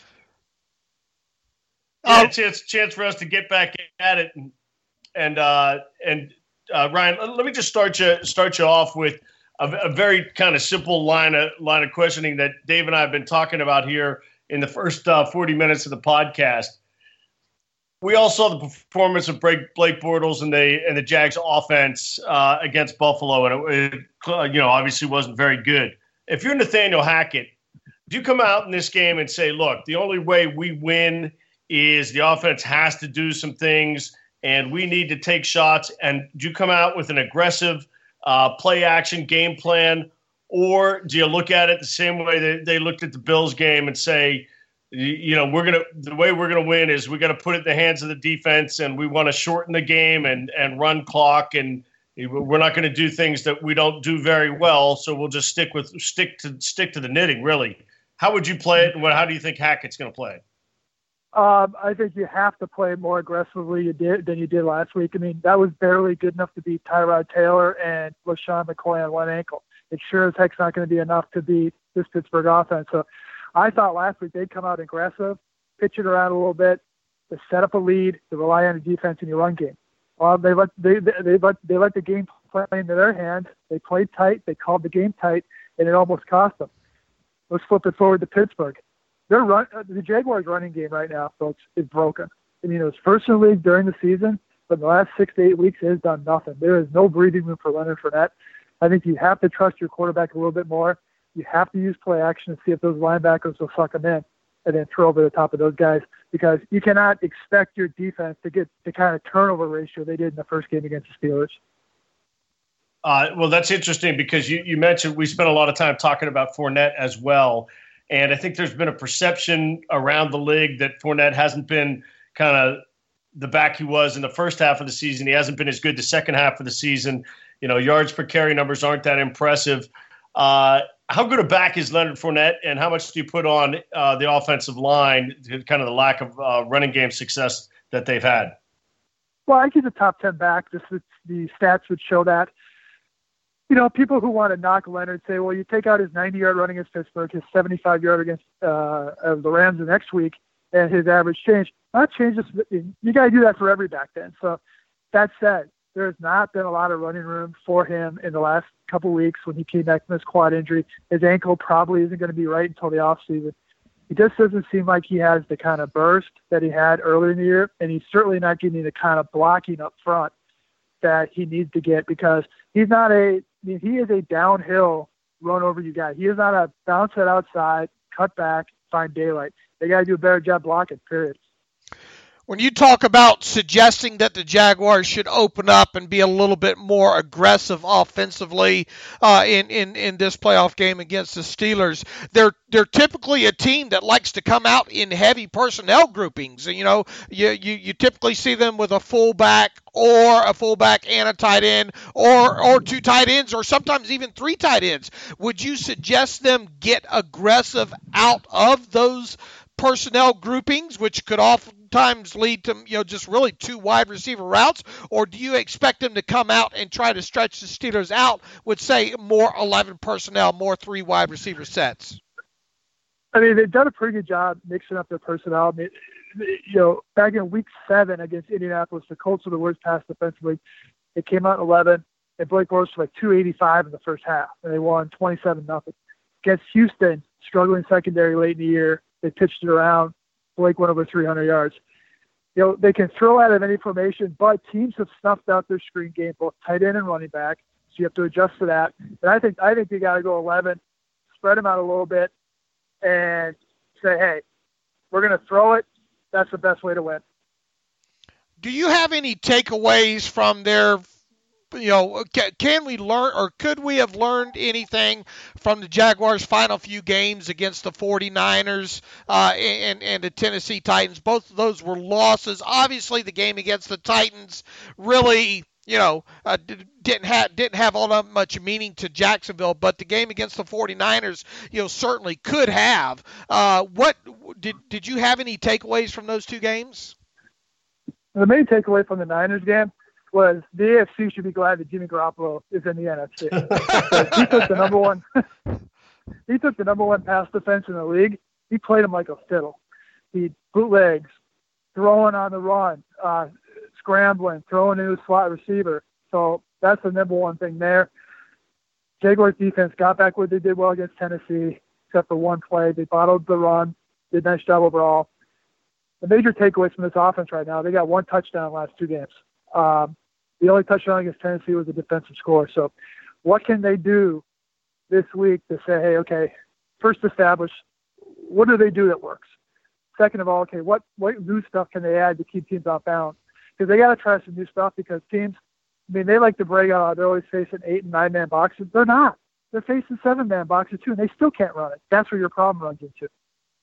Yeah, um, chance, chance for us to get back at it. And, and, uh, and uh, Ryan, let me just start you, start you off with a, a very kind of simple line of, line of questioning that Dave and I have been talking about here in the first uh, forty minutes of the podcast. We all saw the performance of Blake, Blake Bortles and the and the Jags offense uh, against Buffalo, and it, it you know obviously wasn't very good. If you're Nathaniel Hackett, do you come out in this game and say, "Look, the only way we win is the offense has to do some things, and we need to take shots"? And do you come out with an aggressive uh, play action game plan, or do you look at it the same way that they looked at the Bills game and say, you know, we're gonna the way we're gonna win is we got to put it in the hands of the defense, and we want to shorten the game and and run clock, and we're not going to do things that we don't do very well, so we'll just stick with stick to stick to the knitting. Really, how would you play it, and what, how do you think Hackett's going to play it? Um, I think you have to play more aggressively you did, than you did last week. I mean, that was barely good enough to beat Tyrod Taylor and LaShawn McCoy on one ankle. It sure as heck's not going to be enough to beat this Pittsburgh offense. So I thought last week they'd come out aggressive, pitch it around a little bit, to set up a lead, to rely on the defense in your run game. Well, they let they they, they let they let the game play into their hands. They played tight. They called the game tight, and it almost cost them. Let's flip it forward to Pittsburgh. Their run, uh, the Jaguars' running game right now, folks, is broken. I mean, it was first in the league during the season, but in the last six to eight weeks, it has done nothing. There is no breathing room for Leonard Fournette. I think you have to trust your quarterback a little bit more. You have to use play action to see if those linebackers will suck them in and then throw over the top of those guys, because you cannot expect your defense to get the kind of turnover ratio they did in the first game against the Steelers. Uh, well, that's interesting because you, you mentioned we spent a lot of time talking about Fournette as well. And I think there's been a perception around the league that Fournette hasn't been kind of the back he was in the first half of the season. He hasn't been as good the second half of the season. You know, yards per carry numbers aren't that impressive. Uh, how good a back is Leonard Fournette, and how much do you put on uh, the offensive line, kind of the lack of uh, running game success that they've had? Well, I give the top ten back. Just the, the stats would show that. You know, people who want to knock Leonard say, well, you take out his ninety-yard run against Pittsburgh, his seventy-five-yard against uh, the Rams the next week, and his average change. That changes. You got to do that for every back then. So that said, there has not been a lot of running room for him in the last couple of weeks when he came back from his quad injury. His ankle probably isn't going to be right until the offseason. He just doesn't seem like he has the kind of burst that he had earlier in the year, and he's certainly not getting the kind of blocking up front that he needs to get, because he's not a I mean, he is a downhill run over you guy. He is not a bounce it outside, cut back, find daylight. They got to do a better job blocking, period. When you talk about suggesting that the Jaguars should open up and be a little bit more aggressive offensively uh, in, in, in this playoff game against the Steelers, they're they're typically a team that likes to come out in heavy personnel groupings. You know, you you, you typically see them with a fullback or a fullback and a tight end, or or two tight ends, or sometimes even three tight ends. Would you suggest them get aggressive out of those personnel groupings, which could oftentimes lead to, you know, just really two wide receiver routes? Or do you expect them to come out and try to stretch the Steelers out with, say, more eleven personnel, more three wide receiver sets? I mean, they've done a pretty good job mixing up their personnel. I mean, you know, back in week seven against Indianapolis, the Colts were the worst pass defensively. They came out in eleven. and Blake Bortles for like two eighty-five in the first half, and they won twenty-seven nothing. Against Houston, struggling secondary late in the year, they pitched it around. Blake went over three hundred yards. You know, they can throw out of any formation, but teams have snuffed out their screen game, both tight end and running back. So you have to adjust to that. And I think I think they got to go eleven, spread them out a little bit, and say, hey, we're going to throw it. That's the best way to win. Do you have any takeaways from their, you know, can, can we learn or could we have learned anything from the Jaguars' final few games against the forty-niners uh, and, and the Tennessee Titans? Both of those were losses. Obviously, the game against the Titans really, you know, uh, didn't have didn't have all that much meaning to Jacksonville, but the game against the forty-niners, you know, certainly could have. Uh, what did did you have any takeaways from those two games? The main takeaway from the Niners game was the A F C should be glad that Jimmy Garoppolo is in the N F C. he took the number one. he took the number one pass defense in the league. He played him like a fiddle. He bootlegs, throwing on the run, uh, scrambling, throwing into a slot receiver. So that's the number one thing there. Jaguars defense got back what they did well against Tennessee, except for one play. They bottled the run, did a nice job overall. The major takeaways from this offense right now, they got one touchdown in the last two games. Um, the only touchdown against Tennessee was a defensive score. So what can they do this week to say, hey, okay, first establish, what do they do that works? Second of all, okay, what, what new stuff can they add to keep teams off balance? Because they got to try some new stuff because teams, I mean, they like to brag on, they're always facing eight and nine man boxes. They're not. They're facing seven man boxes too, and they still can't run it. That's where your problem runs into.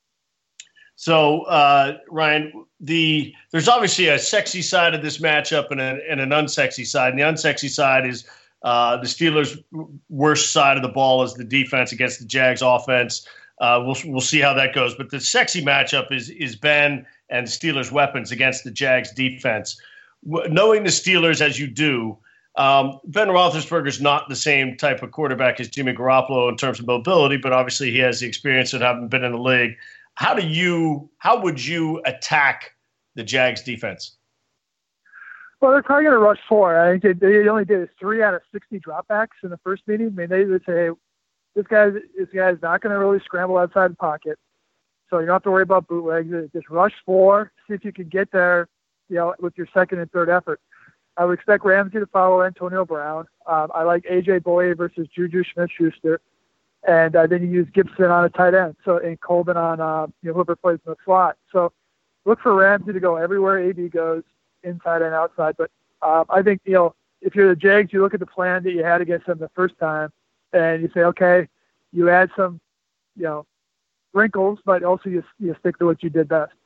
So, uh, Ryan, the there's obviously a sexy side of this matchup and, a, and an unsexy side. And the unsexy side is uh, the Steelers' worst side of the ball is the defense against the Jags offense. Uh, we'll we'll see how that goes. But the sexy matchup is is Ben and the Steelers' weapons against the Jags defense. W- knowing the Steelers as you do, um, Ben Roethlisberger's not the same type of quarterback as Jimmy Garoppolo in terms of mobility, but obviously he has the experience of having been in the league. How do you? How would you attack the Jags defense? Well, they're probably going to rush four. I think they, they only did three out of sixty dropbacks in the first meeting. I mean, they would say, this guy, this guy's not going to really scramble outside the pocket, so you don't have to worry about bootlegs. Just rush four, see if you can get there, you know, with your second and third effort. I would expect Ramsey to follow Antonio Brown. Um, I like A J Boye versus Juju Smith-Schuster. And uh, then you use Gibson on a tight end, so and Colvin on uh, you know, whoever plays in the slot. So look for Ramsey to go everywhere A B goes, inside and outside. But uh, I think, you know, if you're the Jags, you look at the plan that you had against them the first time, and you say, okay, you add some, you know, wrinkles, but also you you stick to what you did best.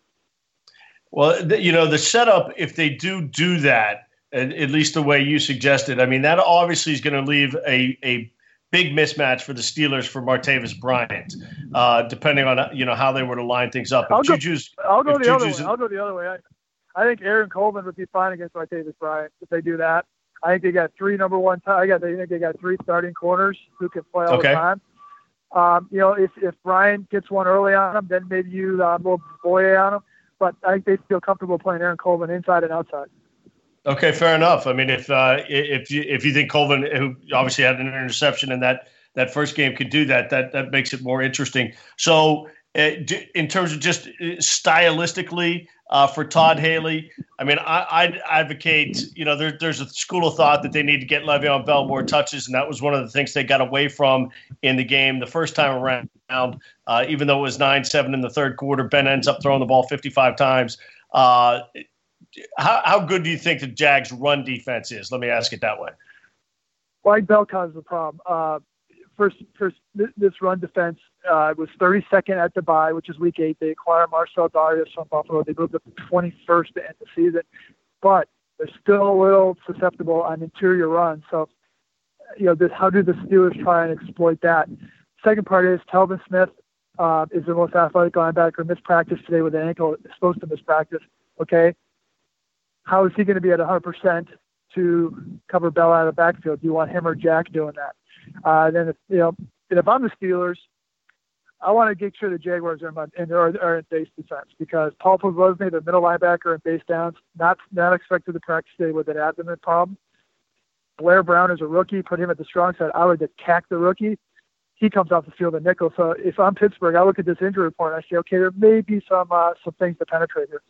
Well, the, you know, the setup, if they do do that, at, at least the way you suggested, I mean, that obviously is going to leave a a big mismatch for the Steelers for Martavis Bryant, uh, depending on, you know, how they were to line things up. If I'll go, Juju's, I'll go the Juju's other way. I'll go the other way. I, I think Aaron Colvin would be fine against Martavis Bryant if they do that. I think they got three number one. T- I got. They think they got three starting corners who can play all okay. the time. Um, you know, if if Bryant gets one early on him, then maybe you uh, move Boye on him. But I think they feel comfortable playing Aaron Colvin inside and outside. Okay, fair enough. I mean, if uh, if you if you think Colvin, who obviously had an interception in that. that first game could do that, that that makes it more interesting. So uh, in terms of just stylistically uh, for Todd Haley, I mean, I, I'd advocate, you know, there, there's a school of thought that they need to get Le'Veon Bell more touches, and that was one of the things they got away from in the game the first time around. Uh, even though it was nine seven in the third quarter, Ben ends up throwing the ball fifty-five times. Uh, how, how good do you think the Jags' run defense is? Let me ask it that way. White Bell causes the problem. Uh, First, first, this run defense uh, was thirty-second at the bye, which is week eight. They acquired Marcel Darius from Buffalo. They moved up to twenty-first to end the season, but they're still a little susceptible on interior runs. So, you know, this, how do the Steelers try and exploit that? Second part is Telvin Smith uh, is the most athletic linebacker. Missed practice today with an ankle. Is supposed to miss practice. Okay, how is he going to be at one hundred percent to cover Bell out of the backfield? Do you want him or Jack doing that? Uh, then, if, you know, and if I'm the Steelers, I want to make sure the Jaguars are in, my, in, are, are in base defense because Paul Posluszny, the middle linebacker and base downs, not not expected to practice today with an abdomen problem. Blair Brown is a rookie, put him at the strong side. I would attack the rookie. He comes off the field at nickel. So if I'm Pittsburgh, I look at this injury report and I say, okay, there may be some uh, some things to penetrate here.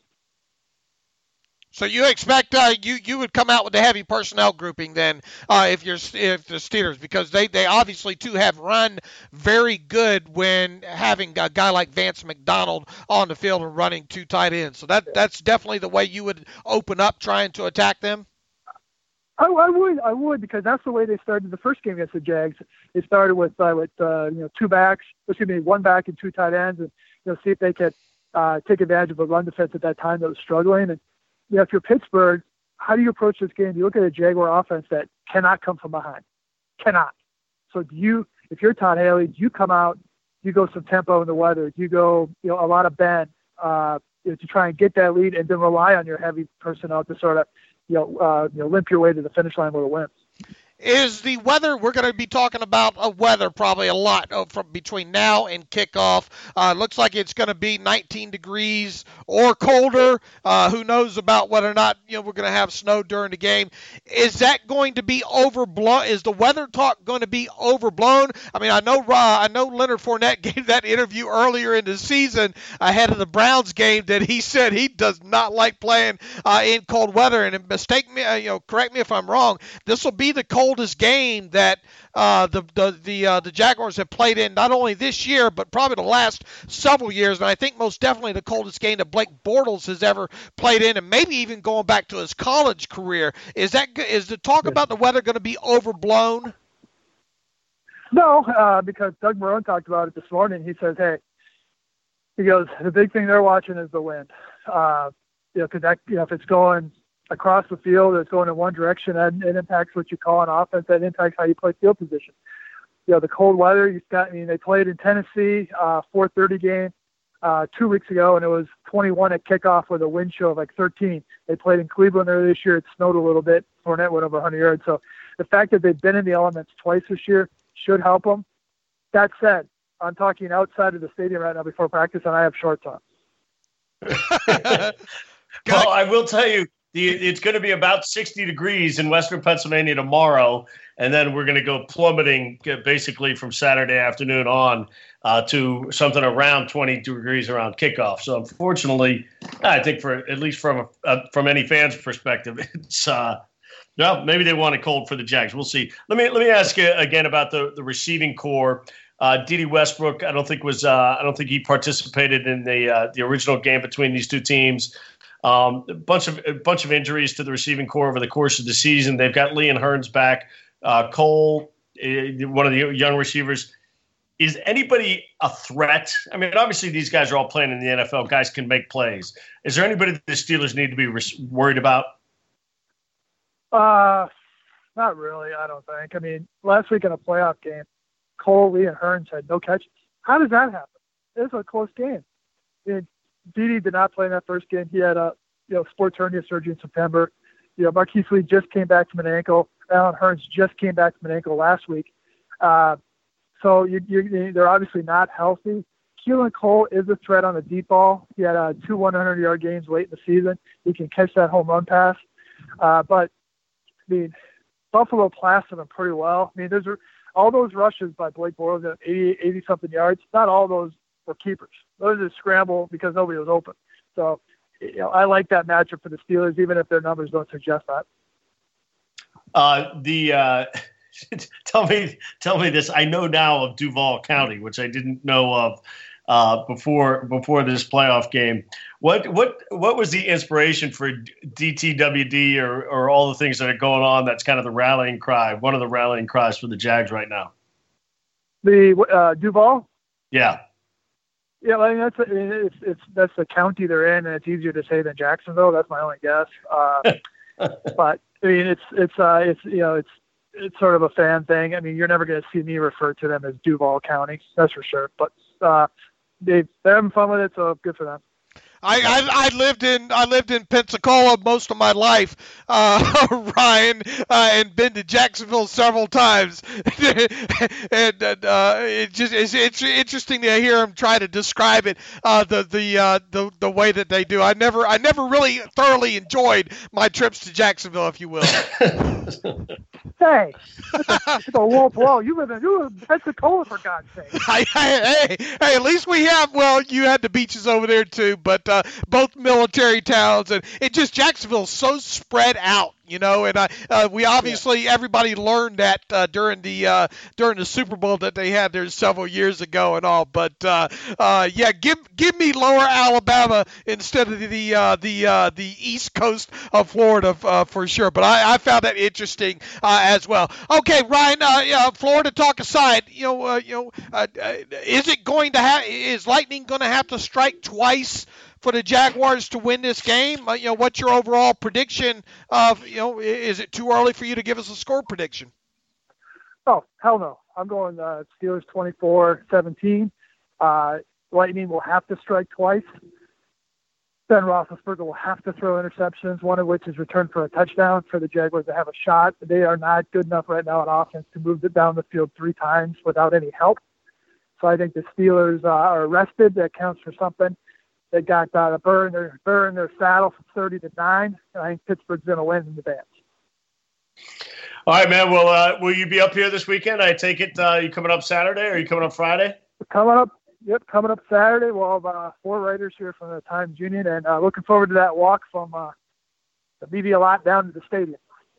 So you expect uh, you you would come out with a heavy personnel grouping then uh, if you're if the Steelers, because they, they obviously too have run very good when having a guy like Vance McDonald on the field and running two tight ends. So that that's definitely the way you would open up trying to attack them. I, I would, I would, because that's the way they started the first game against the Jags. They started with uh, with uh, you know two backs, excuse me, one back and two tight ends, and you know see if they could uh, take advantage of a run defense at that time that was struggling. And you know, if you're Pittsburgh, how do you approach this game? You look at a Jaguar offense that cannot come from behind, cannot. So do you, if you're Todd Haley, do you come out, you go some tempo in the weather, you go you know a lot of bend uh, you know, to try and get that lead, and then rely on your heavy personnel to sort of you know, uh, you know, limp your way to the finish line with a win. Is the weather, we're going to be talking about uh, weather probably a lot uh, from between now and kickoff. Uh, looks like it's going to be nineteen degrees or colder. Uh, who knows about whether or not you know we're going to have snow during the game. Is that going to be overblown? Is the weather talk going to be overblown? I mean, I know uh, I know Leonard Fournette gave that interview earlier in the season ahead of the Browns game that he said he does not like playing uh, in cold weather. And mistake me, uh, you know, correct me if I'm wrong. This will be the cold Coldest game that uh, the the the, uh, the Jaguars have played in, not only this year but probably the last several years, and I think most definitely the coldest game that Blake Bortles has ever played in, and maybe even going back to his college career. Is that is the talk about the weather going to be overblown? No, uh, because Doug Marrone talked about it this morning. He says, "Hey, he goes, the big thing they're watching is the wind. Uh, you know, because that you know if it's going across the field, it's going in one direction, and it impacts what you call an offense. That impacts how you play field position. You know, the cold weather, you've got, I mean, they played in Tennessee, uh, four thirty game uh, two weeks ago, and it was twenty-one at kickoff with a wind chill of like thirteen. They played in Cleveland earlier this year. It snowed a little bit. Fournette went over one hundred yards. So the fact that they've been in the elements twice this year should help them. That said, I'm talking outside of the stadium right now before practice, and I have shorts on. Well, I will tell you, The, it's going to be about sixty degrees in Western Pennsylvania tomorrow, and then we're going to go plummeting basically from Saturday afternoon on uh, to something around twenty degrees around kickoff. So unfortunately, I think for at least from a, uh, from any fan's perspective, it's uh, well, maybe they want it cold for the Jags. We'll see. Let me let me ask you again about the, the receiving core. Uh, Dede Westbrook, I don't think was uh, I don't think he participated in the uh, the original game between these two teams. Um, a bunch of a bunch of injuries to the receiving core over the course of the season. They've got Leon Hearns back. Uh, Cole, uh, one of the young receivers. Is anybody a threat? I mean, obviously these guys are all playing in the N F L. Guys can make plays. Is there anybody that the Steelers need to be re- worried about? Uh, not really, I don't think. I mean, last week in a playoff game, Cole, Leon Hearns had no catches. How does that happen? It was a close game. I mean, Dede did not play in that first game. He had a you know sports hernia surgery in September. You know, Marquise Lee just came back from an ankle. Alan Hearns just came back from an ankle last week. Uh, so you, you, they're obviously not healthy. Keelan Cole is a threat on the deep ball. He had uh, two hundred-yard games late in the season. He can catch that home run pass. Uh, but, I mean, Buffalo plastered him pretty well. I mean, there's all those rushes by Blake Bortles at eighty, eighty-something yards. Not all those were keepers. Those are scramble because nobody was open. So, you know, I like that matchup for the Steelers, even if their numbers don't suggest that. Uh, the uh, tell me, tell me this. I know now of Duval County, which I didn't know of uh, before before this playoff game. What what what was the inspiration for D T W D or or all the things that are going on? That's kind of the rallying cry. One of the rallying cries for the Jags right now. The uh, Duval. Yeah. Yeah, I mean, that's it's it's that's the county they're in, and it's easier to say than Jacksonville. That's my only guess. Uh, but I mean, it's it's uh, it's you know it's it's sort of a fan thing. I mean, you're never going to see me refer to them as Duval County, that's for sure. But uh, they they're having fun with it, so good for them. I, I, I lived in I lived in Pensacola most of my life, uh, Ryan, uh, and been to Jacksonville several times, and uh, it just it's, it's interesting to hear him try to describe it uh, the the, uh, the the way that they do. I never I never really thoroughly enjoyed my trips to Jacksonville, if you will. Hey, it's a low blow. You live in you live in Pensacola, for God's sake. Hey, hey, hey, at least we have. Well, you had the beaches over there too, but uh, both military towns, and it just Jacksonville's so spread out, you know. And uh, uh, we obviously yeah. everybody learned that uh, during the uh, during the Super Bowl that they had there several years ago and all. But uh, uh, yeah, give give me Lower Alabama instead of the uh, the uh, the East Coast of Florida uh, for sure. But I, I found that interesting uh, as well. Okay, Ryan, uh, yeah, Florida talk aside, you know, uh, you know, uh, uh, is it going to have is Lightning going to have to strike twice for the Jaguars to win this game? Uh, you know, what's your overall prediction of, you know, is it too early for you to give us a score prediction? Oh, hell no. I'm going uh, Steelers twenty-four seventeen. Uh, Lightning will have to strike twice. Ben Roethlisberger will have to throw interceptions, one of which is returned for a touchdown for the Jaguars to have a shot. They are not good enough right now on offense to move it down the field three times without any help. So I think the Steelers uh, are rested. That counts for something. They got uh, the burr in their burr in their saddle from thirty to nine. And I think Pittsburgh's going to win in the dance. All right, man. Well, uh, will you be up here this weekend? I take it uh, you coming up Saturday or are you coming up Friday? Coming up. Yep, coming up Saturday. We'll have uh, four writers here from the Times Union, and uh, looking forward to that walk from uh, the B B lot down to the stadium.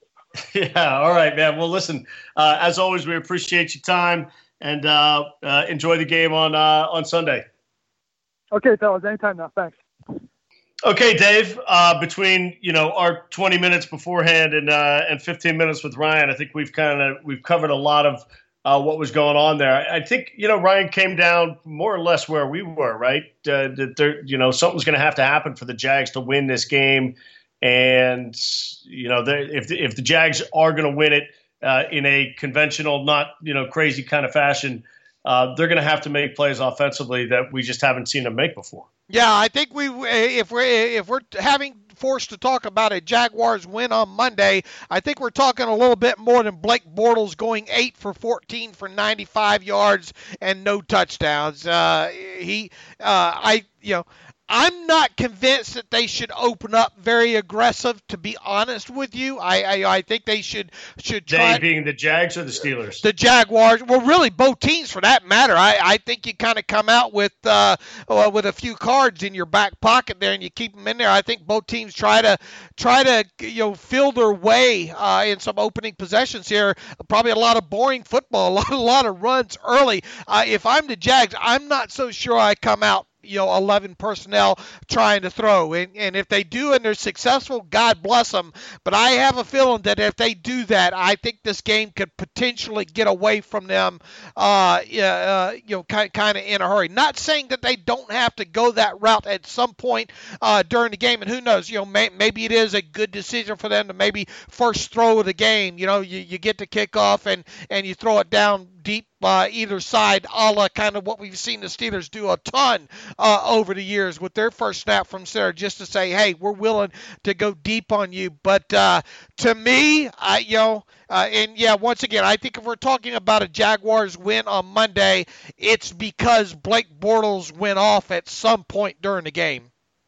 Yeah, all right, man. Well, listen, uh, as always, we appreciate your time, and uh, uh, enjoy the game on uh, on Sunday. Okay, fellas, anytime now. Thanks. Okay, Dave. Uh, between you know our twenty minutes beforehand and uh, and fifteen minutes with Ryan, I think we've kind of we've covered a lot of Uh, what was going on there. I think, you know, Ryan came down more or less where we were, right? Uh, that there, you know, something's going to have to happen for the Jags to win this game. And, you know, if, the, if the Jags are going to win it uh, in a conventional, not, you know, crazy kind of fashion, uh, they're going to have to make plays offensively that we just haven't seen them make before. Yeah, I think we if we're if we're having forced to talk about a Jaguars win on Monday, I think we're talking a little bit more than Blake Bortles going eight for fourteen for ninety-five yards and no touchdowns. Uh, he, uh, I, you know. I'm not convinced that they should open up very aggressive, to be honest with you. I I, I think they should should try. They being the Jags or the Steelers? The Jaguars. Well, really, both teams for that matter. I, I think you kind of come out with uh, uh, with a few cards in your back pocket there, and you keep them in there. I think both teams try to try to you know fill their way uh, in some opening possessions here. Probably a lot of boring football, a lot, a lot of runs early. Uh, if I'm the Jags, I'm not so sure I come out, you know, eleven personnel trying to throw. And, and if they do and they're successful, God bless them. But I have a feeling that if they do that, I think this game could potentially get away from them, uh, uh, you know, kind, kind of in a hurry. Not saying that they don't have to go that route at some point uh, during the game. And who knows, you know, may, maybe it is a good decision for them to maybe first throw of the game. You know, you, you get to kick off and, and you throw it down deep uh, either side, a la kind of what we've seen the Steelers do a ton uh, over the years with their first snap from center, just to say, hey, we're willing to go deep on you. But uh, to me, I, you know, uh, and yeah, once again, I think if we're talking about a Jaguars win on Monday, it's because Blake Bortles went off at some point during the game.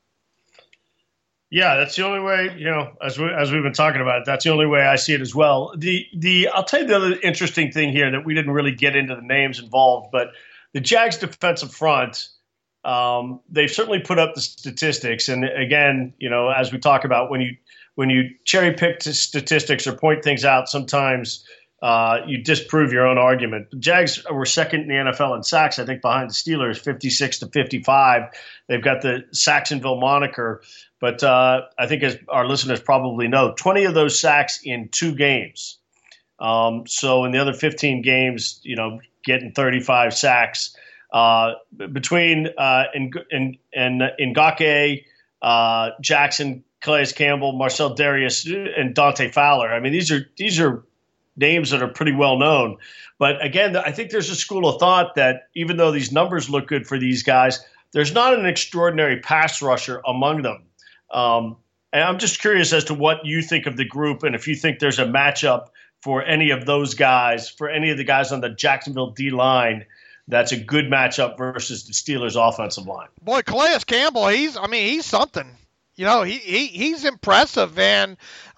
Yeah, that's the only way, you know, as we as we've been talking about it, that's the only way I see it as well. The the I'll tell you the other interesting thing here that we didn't really get into the names involved, but the Jags defensive front, um, they've certainly put up the statistics. And again, you know, as we talk about, when you when you cherry pick statistics or point things out, sometimes uh, you disprove your own argument. The Jags were second in the N F L in sacks, I think, behind the Steelers, fifty-six to fifty-five. They've got the Saxonville moniker. But uh, I think, as our listeners probably know, twenty of those sacks in two games. Um, so in the other fifteen games, you know, getting thirty-five sacks uh, between uh, in, in, in, Ngakoue, uh, Jackson, Calais Campbell, Marcel Darius, and Dante Fowler. I mean, these are these are names that are pretty well known. But again, I think there's a school of thought that even though these numbers look good for these guys, there's not an extraordinary pass rusher among them. Um, and I'm just curious as to what you think of the group, and if you think there's a matchup for any of those guys, for any of the guys on the Jacksonville D-line, that's a good matchup versus the Steelers' offensive line. Boy, Calais Campbell, he's I mean, he's something. You know, he, he he's impressive, and uh,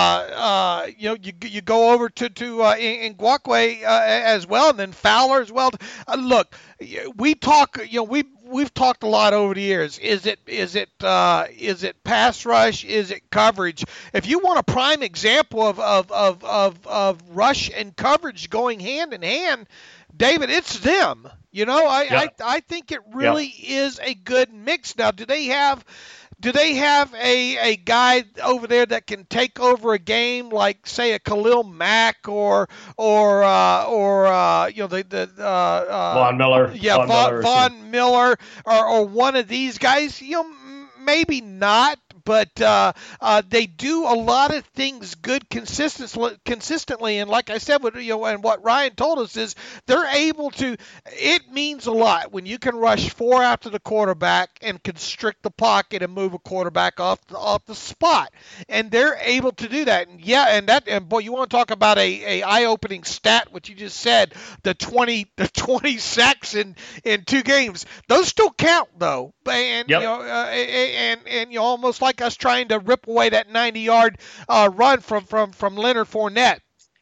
uh, you know, you you go over to to uh, Ngakoue uh, as well, and then Fowler as well. Uh, look, we talk, you know, we we've talked a lot over the years. Is it is it uh, is it pass rush? Is it coverage? If you want a prime example of of of of, of rush and coverage going hand in hand, David, it's them. You know, I yeah. I, I think it really yeah. is a good mix. Now, do they have Do they have a, a guy over there that can take over a game like, say, a Khalil Mack or or uh, or uh, you know the the uh, uh, Von Miller? Yeah, Von, Von, Miller, Von Miller or, or one of these guys. You know, maybe not. But uh, uh, they do a lot of things good consistently, consistently, and like I said, what, you know, and what Ryan told us is they're able to. It means a lot when you can rush four after the quarterback and constrict the pocket and move a quarterback off the, off the spot, and they're able to do that. And yeah, and that, and boy, you want to talk about a, a eye-opening stat? What you just said, the twenty the twenty sacks in, in two games, those still count though, and yep. you know, uh, and and you know, almost like us trying to rip away that ninety-yard uh, run from, from, from Leonard Fournette.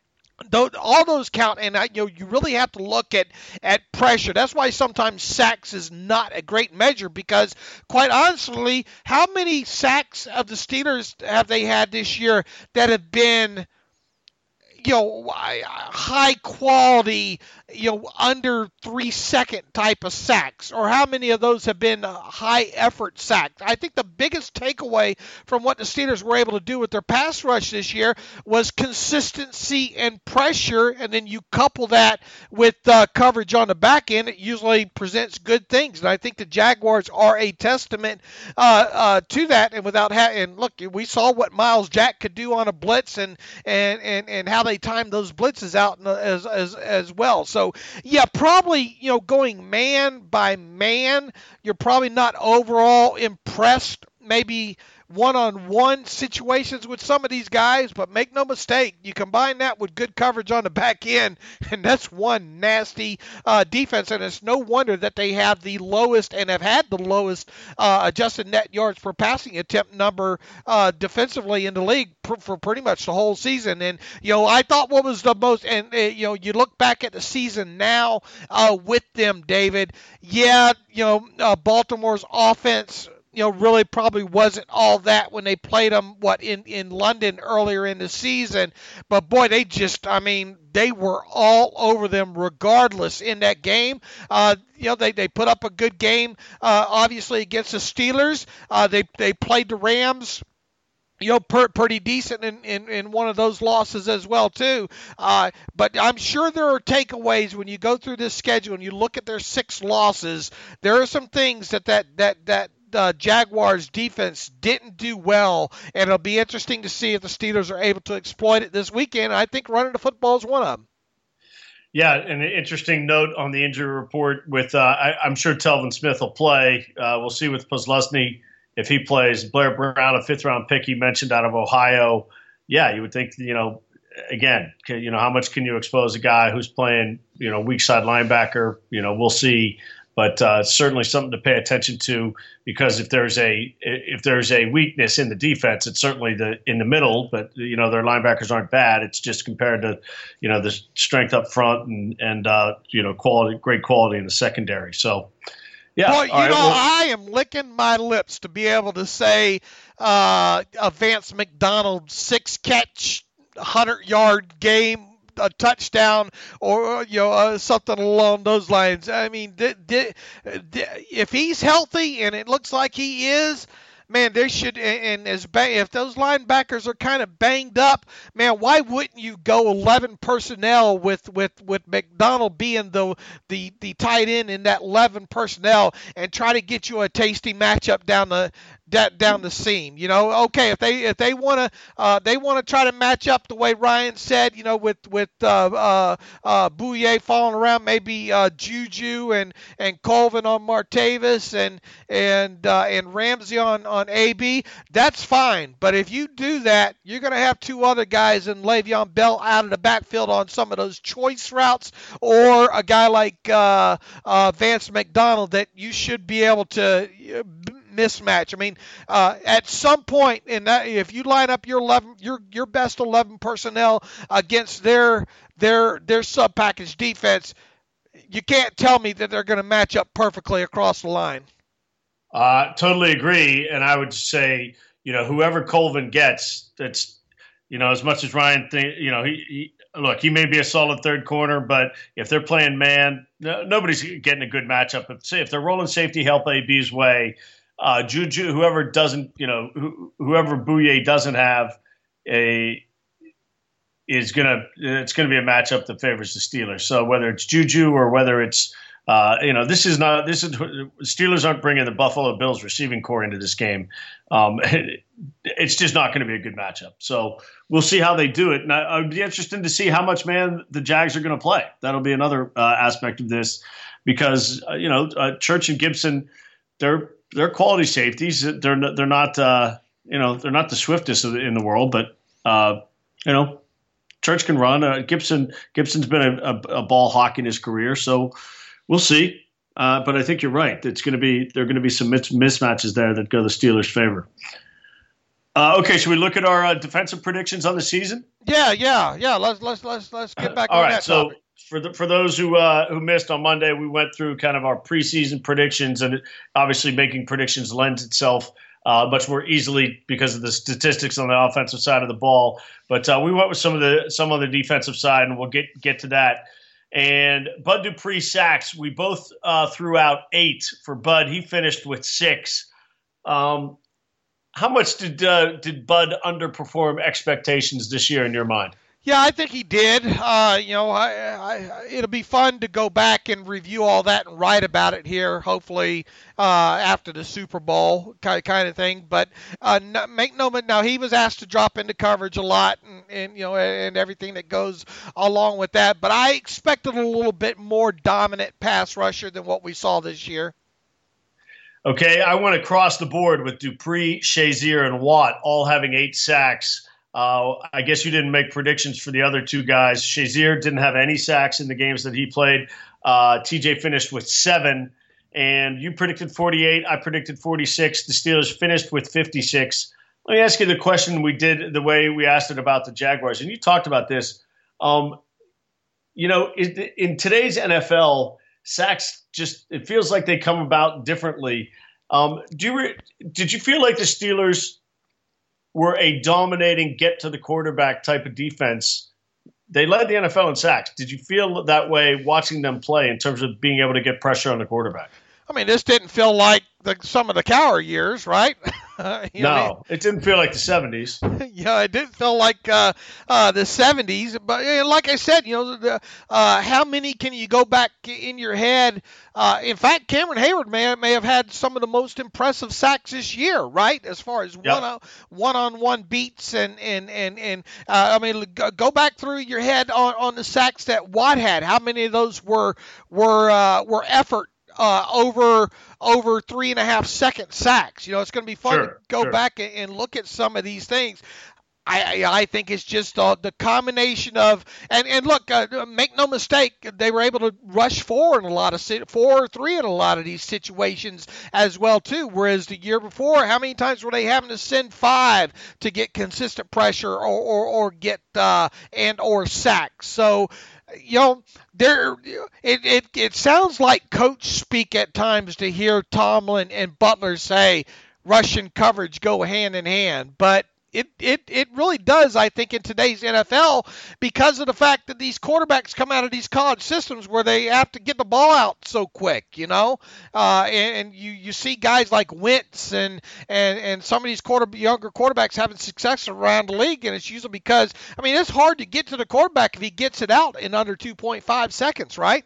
All those count, and I, you know, you really have to look at, at pressure. That's why sometimes sacks is not a great measure because, quite honestly, how many sacks of the Steelers have they had this year that have been, you know, high quality, you know, under three second type of sacks, or how many of those have been high effort sacks? I think the biggest takeaway from what the Steelers were able to do with their pass rush this year was consistency and pressure, and then you couple that with uh, coverage on the back end, it usually presents good things. And I think the Jaguars are a testament uh, uh, to that. And without ha- and look, we saw what Miles Jack could do on a blitz, and and and, and how they timed those blitzes out as as as well. So yeah, probably, you know, going man by man, you're probably not overall impressed. Maybe one-on-one situations with some of these guys, but make no mistake, you combine that with good coverage on the back end, and that's one nasty uh, defense, and it's no wonder that they have the lowest and have had the lowest uh, adjusted net yards per passing attempt number uh, defensively in the league pr- for pretty much the whole season. And, you know, I thought what was the most, and, uh, you know, you look back at the season now uh, with them, David, yeah, you know, uh, Baltimore's offense, you know, really probably wasn't all that when they played them, what, in, in London earlier in the season. But, boy, they just, I mean, they were all over them regardless in that game. Uh, you know, they, they put up a good game, uh, obviously, against the Steelers. Uh, they, they played the Rams, you know, per, pretty decent in, in, in one of those losses as well, too. Uh, but I'm sure there are takeaways when you go through this schedule and you look at their six losses. There are some things that that, that, that Uh, Jaguars defense didn't do well, and it'll be interesting to see if the Steelers are able to exploit it this weekend. I think running the football is one of them. Yeah, and an interesting note on the injury report with uh, I, I'm sure Telvin Smith will play. Uh, we'll see with Posluszny if he plays. Blair Brown, a fifth-round pick he mentioned out of Ohio. Yeah, you would think, you know, again, you know, how much can you expose a guy who's playing, you know, weak side linebacker? You know, we'll see. But uh, certainly something to pay attention to, because if there's a if there's a weakness in the defense, it's certainly the in the middle. But you know, their linebackers aren't bad. It's just compared to, you know, the strength up front and and uh, you know, quality, great quality in the secondary. So yeah, boy, you right, know, well, I am licking my lips to be able to say uh, a Vance McDonald six catch, hundred yard game, a touchdown, or you know, uh, something along those lines. I mean, di- di- di- if he's healthy, and it looks like he is, man, they should. And as ba- if those linebackers are kind of banged up, man, why wouldn't you go eleven personnel with with with McDonald being the the the tight end in that eleven personnel, and try to get you a tasty matchup down the d- down the seam. You know, okay, if they if they want to uh, they want to try to match up the way Ryan said, you know, with with uh, uh, uh, Bouye falling around, maybe uh, Juju and and Colvin on Martavis and and uh, and Ramsey on on A B. That's fine. But if you do that, you're going to have two other guys in Le'Veon Bell out of the backfield on some of those choice routes, or a guy like uh, uh, Vance McDonald that you should be able to mismatch. I mean, uh, at some point in that, if you line up your eleven, your your best eleven personnel against their their their sub package defense, you can't tell me that they're going to match up perfectly across the line. Uh, totally agree, and I would say, you know, whoever Colvin gets, that's, you know, as much as Ryan think, you know, he, he look, he may be a solid third corner, but if they're playing man, no, nobody's getting a good matchup. If, say, if they're rolling safety help A B's way, uh, Juju, whoever doesn't, you know, who, whoever Bouye doesn't have a, is gonna, it's gonna be a matchup that favors the Steelers. So whether it's Juju or whether it's, uh, you know, this is not, this is, Steelers aren't bringing the Buffalo Bills receiving core into this game. Um, it, it's just not going to be a good matchup. So we'll see how they do it. And I, I'd be interested to see how much man the Jags are going to play. That'll be another uh, aspect of this, because, uh, you know, uh, Church and Gibson, they're, they're quality safeties. They're, they're not, uh, you know, they're not the swiftest in the world, but, uh, you know, Church can run. Uh, Gibson, Gibson's been a, a, a ball hawk in his career. So we'll see. Uh, but I think you're right. It's going to be, there are going to be some mis- mismatches there that go the Steelers' favor. Uh, okay, should we look at our uh, defensive predictions on the season? Yeah, yeah, yeah. Let's let's let's let's get back All on right, that so topic. for the, for those who uh, who missed on Monday, we went through kind of our preseason predictions, and obviously making predictions lends itself uh, much more easily because of the statistics on the offensive side of the ball. But uh, we went with some of the some on the defensive side, and we'll get get to that. And Bud Dupree sacks, we both uh, threw out eight for Bud. He finished with six. Um, how much did uh, did Bud underperform expectations this year in your mind? Yeah, I think he did. Uh, you know, I, I, it'll be fun to go back and review all that and write about it here, hopefully uh, after the Super Bowl kind of, kind of thing. But uh, no, make no mistake, now he was asked to drop into coverage a lot, and, and you know, and everything that goes along with that. But I expected a little bit more dominant pass rusher than what we saw this year. Okay, I went across the board with Dupree, Shazier, and Watt all having eight sacks. Uh, I guess you didn't make predictions for the other two guys. Shazier didn't have any sacks in the games that he played. Uh, T J finished with seven, and you predicted forty-eight. I predicted forty-six. The Steelers finished with fifty-six. Let me ask you the question we did the way we asked it about the Jaguars, and you talked about this. Um, you know, in, in today's N F L, sacks just, it feels like they come about differently. Um, do you re- did you feel like the Steelers were a dominating get to the quarterback type of defense? They led the N F L in sacks. Did you feel that way watching them play in terms of being able to get pressure on the quarterback? I mean, this didn't feel like the, some of the Cowher years, right? you no, know, it didn't feel like the seventies. Yeah, it didn't feel like uh, uh, the seventies. But uh, like I said, you know, the, uh, how many can you go back in your head? Uh, in fact, Cameron Hayward may, may have had some of the most impressive sacks this year, right? As far as yep. one, one-on-one beats and, and, and, and uh, I mean, go back through your head on, on the sacks that Watt had. How many of those were, were, uh, were effort? Uh, over over three and a half second sacks. You know, it's going to be fun sure, to go sure. back and, and look at some of these things. I, I, I think it's just uh, the combination of and and look, uh, make no mistake, they were able to rush four in a lot of four or three in a lot of these situations as well too. Whereas the year before, how many times were they having to send five to get consistent pressure or or, or get uh, and or sacks? So. You know, there it, it it sounds like coach speak at times to hear Tomlin and Butler say Russian coverage go hand in hand, but it, it it really does, I think, in today's N F L because of the fact that these quarterbacks come out of these college systems where they have to get the ball out so quick, you know, uh, and, and you, you see guys like Wentz and and, and some of these quarter, younger quarterbacks having success around the league, and it's usually because, I mean, it's hard to get to the quarterback if he gets it out in under two point five seconds, right?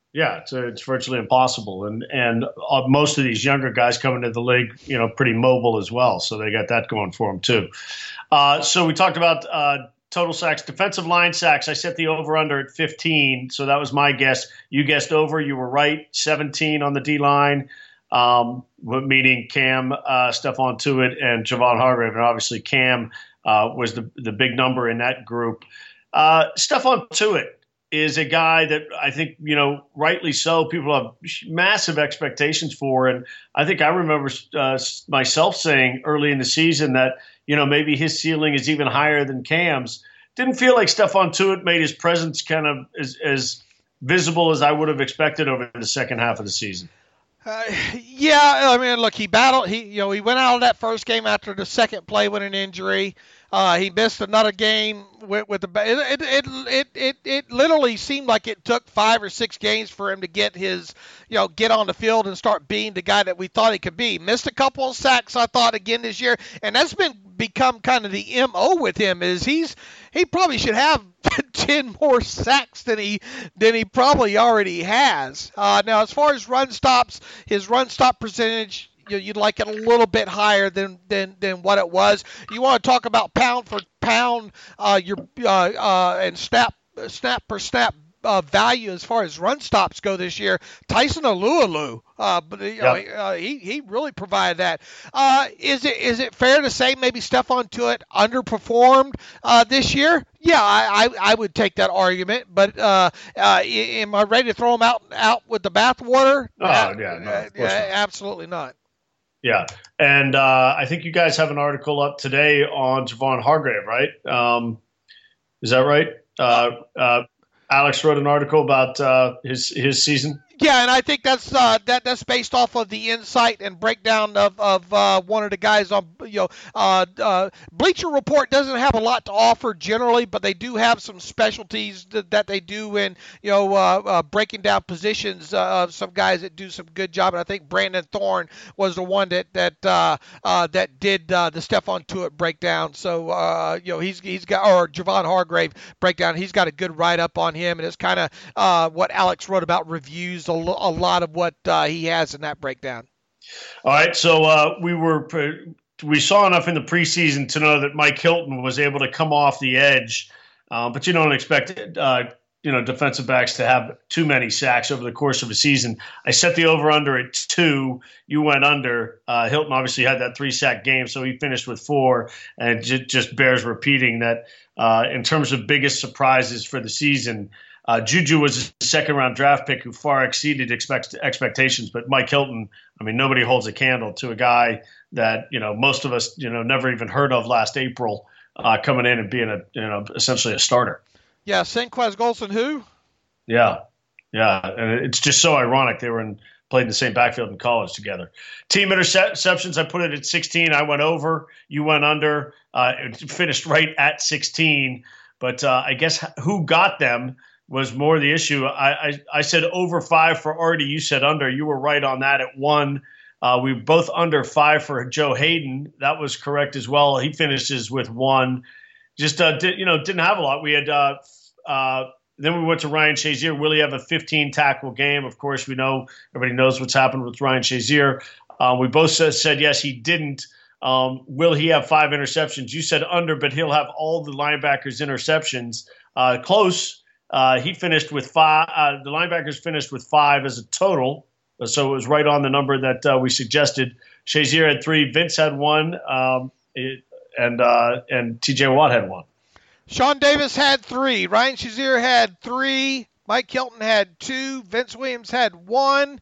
Yeah, it's, it's virtually impossible. And and uh, most of these younger guys coming into the league, you know, pretty mobile as well. So they got that going for them too. Uh, so we talked about uh, total sacks, defensive line sacks. I set the over-under at fifteen. So that was my guess. You guessed over. You were right. seventeen on the D-line, um, meaning Cam, uh, Stephon Tuitt, and Javon Hargrave. And obviously Cam uh, was the, the big number in that group. Uh, Stephon Tuitt is a guy that I think, you know, rightly so, people have massive expectations for. And I think I remember uh, myself saying early in the season that, you know, maybe his ceiling is even higher than Cam's. Didn't feel like Stephon Tuitt made his presence kind of as, as visible as I would have expected over the second half of the season. Uh, yeah, I mean, look, he battled. He, you know, he went out of that first game after the second play with an injury. Uh, he missed another game with, with the. It, it it it it literally seemed like it took five or six games for him to get his, you know, get on the field and start being the guy that we thought he could be. Missed a couple of sacks, I thought, again this year, and that's been become kind of the M O with him. Is he's he probably should have ten more sacks than he than he probably already has. Uh, now, as far as run stops, his run stop percentage, you know, you'd like it a little bit higher than than than what it was. You want to talk about pound for pound, uh, your uh, uh, and snap snap per snap uh, value as far as run stops go this year. Tyson Alualu, uh, but you know, Yep. uh, he he really provided that. Uh, is it is it fair to say maybe Stephon Tuitt underperformed uh, this year? Yeah, I, I, I would take that argument, but uh, uh, am I ready to throw him out out with the bathwater? Oh, Uh, yeah, no, uh, of course yeah, not. absolutely not. Yeah. And uh, I think you guys have an article up today on Javon Hargrave, right? Um, is that right? Uh, uh, Alex wrote an article about uh, his his season. Yeah, and I think that's uh, that that's based off of the insight and breakdown of of uh, one of the guys on you know uh, uh, Bleacher Report doesn't have a lot to offer generally, but they do have some specialties that, that they do in you know uh, uh, breaking down positions uh, of some guys that do some good job. And I think Brandon Thorne was the one that that uh, uh, that did uh, the Stephon Tuitt breakdown. So uh, you know he's he's got or Javon Hargrave breakdown. He's got a good write up on him, and it's kind of uh, what Alex wrote about reviews. A, lo- a lot of what uh, he has in that breakdown. All right, so uh, we were we saw enough in the preseason to know that Mike Hilton was able to come off the edge, uh, but you don't expect uh, you know defensive backs to have too many sacks over the course of a season. I set the over under at two. You went under. Uh, Hilton obviously had that three sack game, so he finished with four, and it j- just bears repeating that uh, in terms of biggest surprises for the season. Uh, Juju was a second-round draft pick who far exceeded expect- expectations, but Mike Hilton, I mean, nobody holds a candle to a guy that you know most of us, you know, never even heard of last April, uh, coming in and being a, you know, essentially a starter. Yeah, Senquez Golson, who? Yeah, yeah, and it's just so ironic they were in played in the same backfield in college together. Team interceptions, I put it at sixteen. I went over, you went under. Uh, it finished right at sixteen, but uh, I guess who got them was more the issue. I, I, I said over five for Artie. You said under. You were right on that at one. Uh, we were both under five for Joe Hayden. That was correct as well. He finishes with one. Just uh, did, you know, didn't have a lot. We had uh, uh, then we went to Ryan Shazier. Will he have a fifteen tackle game? Of course, we know everybody knows what's happened with Ryan Shazier. Uh, we both said, said yes, he didn't. Um, will he have five interceptions? You said under, but he'll have all the linebackers' interceptions. Uh, close. Uh, he finished with five. Uh, the linebackers finished with five as a total, so it was right on the number that uh, we suggested. Shazier had three. Vince had one, um, it, and uh, and T J Watt had one. Sean Davis had three. Ryan Shazier had three. Mike Hilton had two. Vince Williams had one.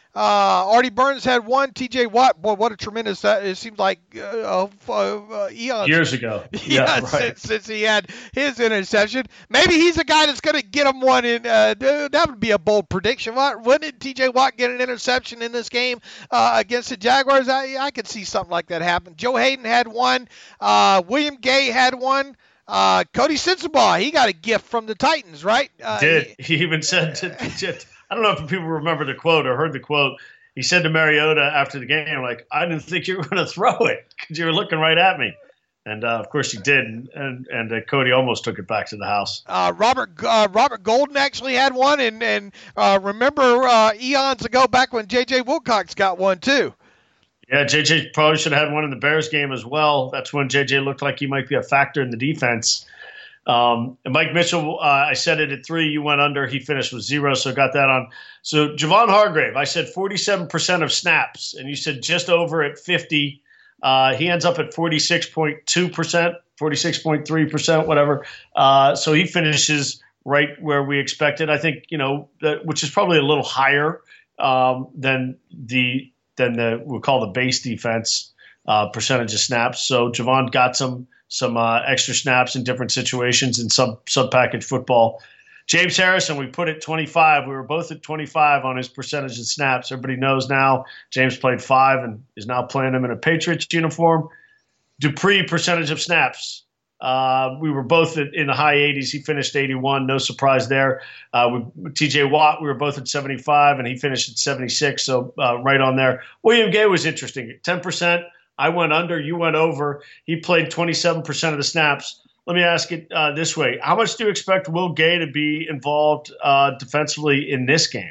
Uh, Artie Burns had one. T J Watt, boy, what a tremendous! Uh, it seems like uh, uh, uh, eons years ago. yeah, Yeah, right. since, since he had his interception. Maybe he's a guy that's going to get him one. In uh, that would be a bold prediction. Wouldn't T J Watt get an interception in this game uh, against the Jaguars? I I could see something like that happen. Joe Hayden had one. Uh, William Gay had one. Uh, Cody Sensabaugh, he got a gift from the Titans, right? Uh, Did he even said to, to, I don't know if people remember the quote or heard the quote. He said to Mariota after the game, like, I didn't think you were going to throw it because you were looking right at me. And, uh, of course, he did, and and uh, Cody almost took it back to the house. Uh, Robert uh, Robert Golden actually had one, and, and uh, remember uh, eons ago back when J J. Wilcox got one, too. Yeah, J J probably should have had one in the Bears game as well. That's when J J looked like he might be a factor in the defense. Um, and Mike Mitchell, uh, I said it at three. You went under. He finished with zero, so got that on. So Javon Hargrave, I said forty-seven percent of snaps, and you said just over at fifty. Uh, he ends up at forty-six point two percent, forty-six point three percent, whatever. Uh, so he finishes right where we expected. I think, you know, that, which is probably a little higher um, than the than the we'll call the base defense uh, percentage of snaps. So Javon got some some uh, extra snaps in different situations in sub sub package football. James Harrison, we put at twenty-five. We were both at twenty-five on his percentage of snaps. Everybody knows now James played five and is now playing him in a Patriots uniform. Dupree, percentage of snaps. Uh, we were both at, in the high eighties. He finished eighty-one. No surprise there. Uh, with T J Watt, we were both at seventy-five, and he finished at seventy-six, so uh, right on there. William Gay was interesting. ten percent. I went under. You went over. He played twenty-seven percent of the snaps. Let me ask it uh, this way. How much do you expect Will Gay to be involved uh, defensively in this game?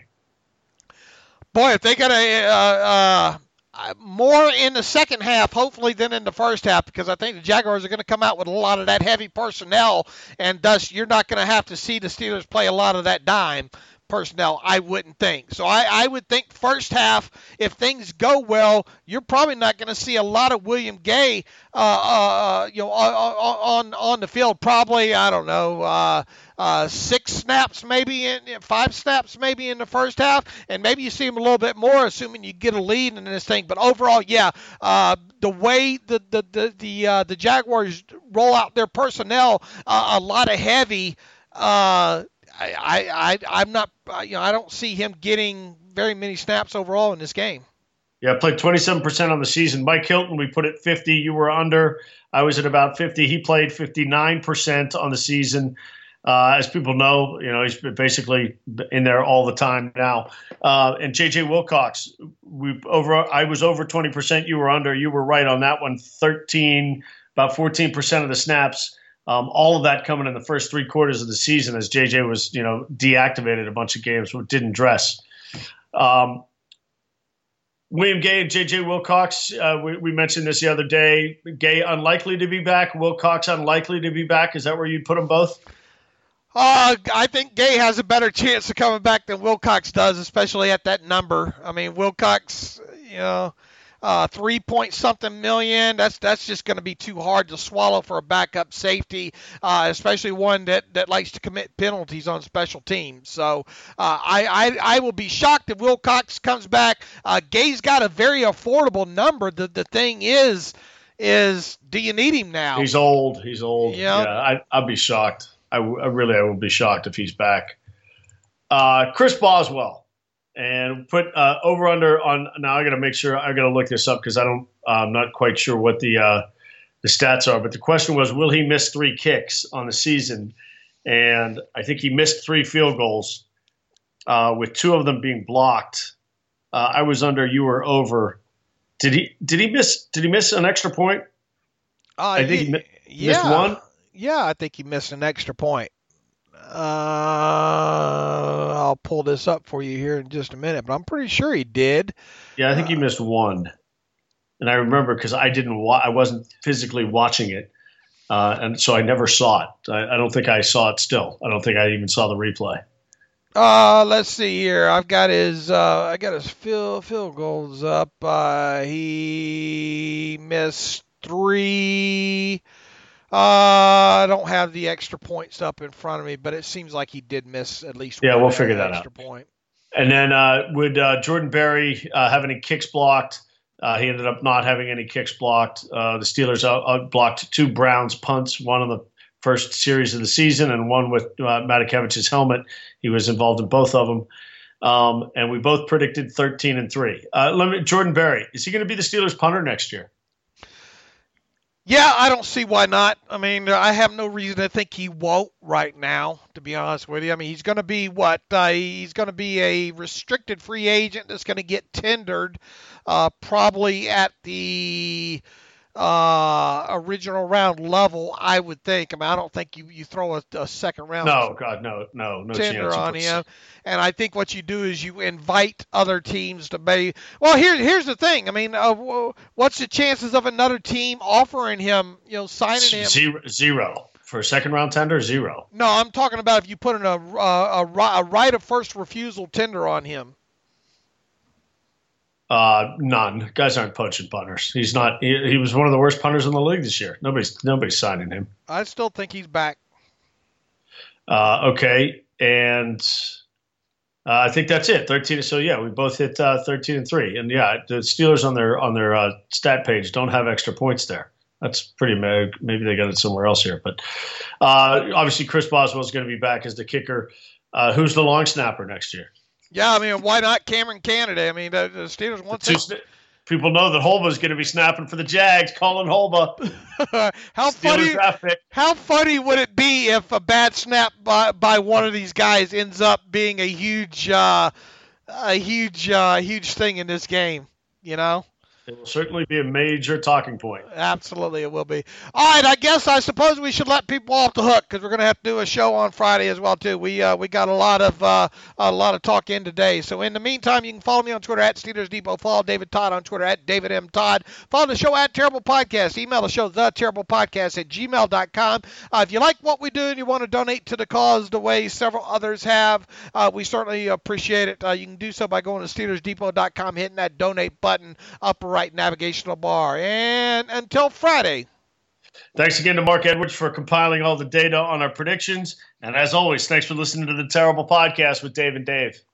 Boy, if they got a uh, uh, more in the second half, hopefully, than in the first half, because I think the Jaguars are going to come out with a lot of that heavy personnel, and thus you're not going to have to see the Steelers play a lot of that dime personnel, I wouldn't think. So I, I would think first half, if things go well, you're probably not going to see a lot of William Gay, uh, uh, you know, on on the field. Probably, I don't know, uh, uh, six snaps maybe, in five snaps maybe in the first half, and maybe you see him a little bit more, assuming you get a lead in this thing. But overall, yeah, uh, the way the the the the, uh, the Jaguars roll out their personnel, uh, a lot of heavy. Uh, I, I, I'm not, you know, I don't see him getting very many snaps overall in this game. Yeah, played twenty-seven percent on the season. Mike Hilton, we put at fifty. You were under. I was at about fifty. He played fifty-nine percent on the season. Uh, as people know, you know, he's basically in there all the time now. Uh, and J J. Wilcox, we over. I was over twenty percent. You were under. You were right on that one. thirteen, about fourteen percent of the snaps. Um, all of that coming in the first three quarters of the season as J J was, you know, deactivated a bunch of games, didn't dress. Um, William Gay and J J. Wilcox, uh, we, we mentioned this the other day. Gay unlikely to be back. Wilcox unlikely to be back. Is that where you'd put them both? Uh, I think Gay has a better chance of coming back than Wilcox does, especially at that number. I mean, Wilcox, you know, Uh, three point something million. That's that's just going to be too hard to swallow for a backup safety, uh, especially one that, that likes to commit penalties on special teams. So uh, I, I I will be shocked if Wilcox comes back. Uh, Gay's got a very affordable number. The the thing is, is do you need him now? He's old. He's old. Yeah, yeah I, I'll be shocked. I, I really I will be shocked if he's back. Uh, Chris Boswell. And put uh, over under on. Now I got to make sure. I got to look this up because I don't. Uh, I'm not quite sure what the uh, the stats are. But the question was, will he miss three kicks on the season? And I think he missed three field goals, uh, with two of them being blocked. Uh, I was under. You were over. Did he? Did he miss? Did he miss an extra point? Uh, I think he, he mi- yeah, missed one. Yeah, I think he missed an extra point. Uh, I'll pull this up for you here in just a minute, but I'm pretty sure he did. Yeah, I think he missed one, and I remember because I didn't, wa- I wasn't physically watching it, uh, and so I never saw it. I, I don't think I saw it. Still, I don't think I even saw the replay. Uh, let's see here. I've got his, uh, I got his field field goals up. Uh, he missed three. Uh, I don't have the extra points up in front of me, but it seems like he did miss at least yeah, one we'll figure that extra out. point. And then uh, would uh, Jordan Berry uh, have any kicks blocked? Uh, he ended up not having any kicks blocked. Uh, the Steelers out, out blocked two Browns punts, one on the first series of the season and one with uh, Matakevich's helmet. He was involved in both of them. Um, and we both predicted thirteen and three. Uh, let me, Jordan Berry, is he going to be the Steelers punter next year? Yeah, I don't see why not. I mean, I have no reason to think he won't right now, to be honest with you. I mean, he's going to be what? Uh, he's going to be a restricted free agent that's going to get tendered uh, probably at the uh, original round level, I would think. I mean, I don't think you, you throw a, a second round. No, God, no, no, no tender chance on him. And I think what you do is you invite other teams to be. Well, here, here's the thing. I mean, uh, what's the chances of another team offering him, you know, signing him? Zero. zero. For a second round tender, zero. No, I'm talking about if you put in a, a, a right of first refusal tender on him. Uh, none. Guys aren't poaching punters. He's not. He, he was one of the worst punters in the league this year. Nobody's nobody's signing him. I still think he's back. Uh, okay, and uh, I think that's it. Thirteen. So yeah, we both hit uh, thirteen and three. And yeah, the Steelers on their on their uh, stat page don't have extra points there. That's pretty mag. Maybe they got it somewhere else here. But uh, obviously, Chris Boswell's going to be back as the kicker. Uh, who's the long snapper next year? Yeah, I mean, why not Cameron Canada? I mean, the, the Steelers want to. Sna- People know that Holba's going to be snapping for the Jags. Colin Holba. how funny! How funny would it be if a bad snap by by one of these guys ends up being a huge, uh, a huge, uh, huge thing in this game? You know. It will certainly be a major talking point. Absolutely, it will be. All right, I guess I suppose we should let people off the hook because we're going to have to do a show on Friday as well too. We uh, we got a lot of uh, a lot of talk in today. So in the meantime, you can follow me on Twitter at Steelers Depot. Follow David Todd on Twitter at David M Todd. Follow the show at Terrible Podcast. Email the show the Terrible Podcast at gmail dot com. Uh, if you like what we do and you want to donate to the cause the way several others have, uh, we certainly appreciate it. Uh, you can do so by going to Steelers Depot dot com, hitting that donate button upper right navigational bar. And until Friday. Thanks again to Mark Edwards for compiling all the data on our predictions. And as always, thanks for listening to the Terrible Podcast with Dave and Dave.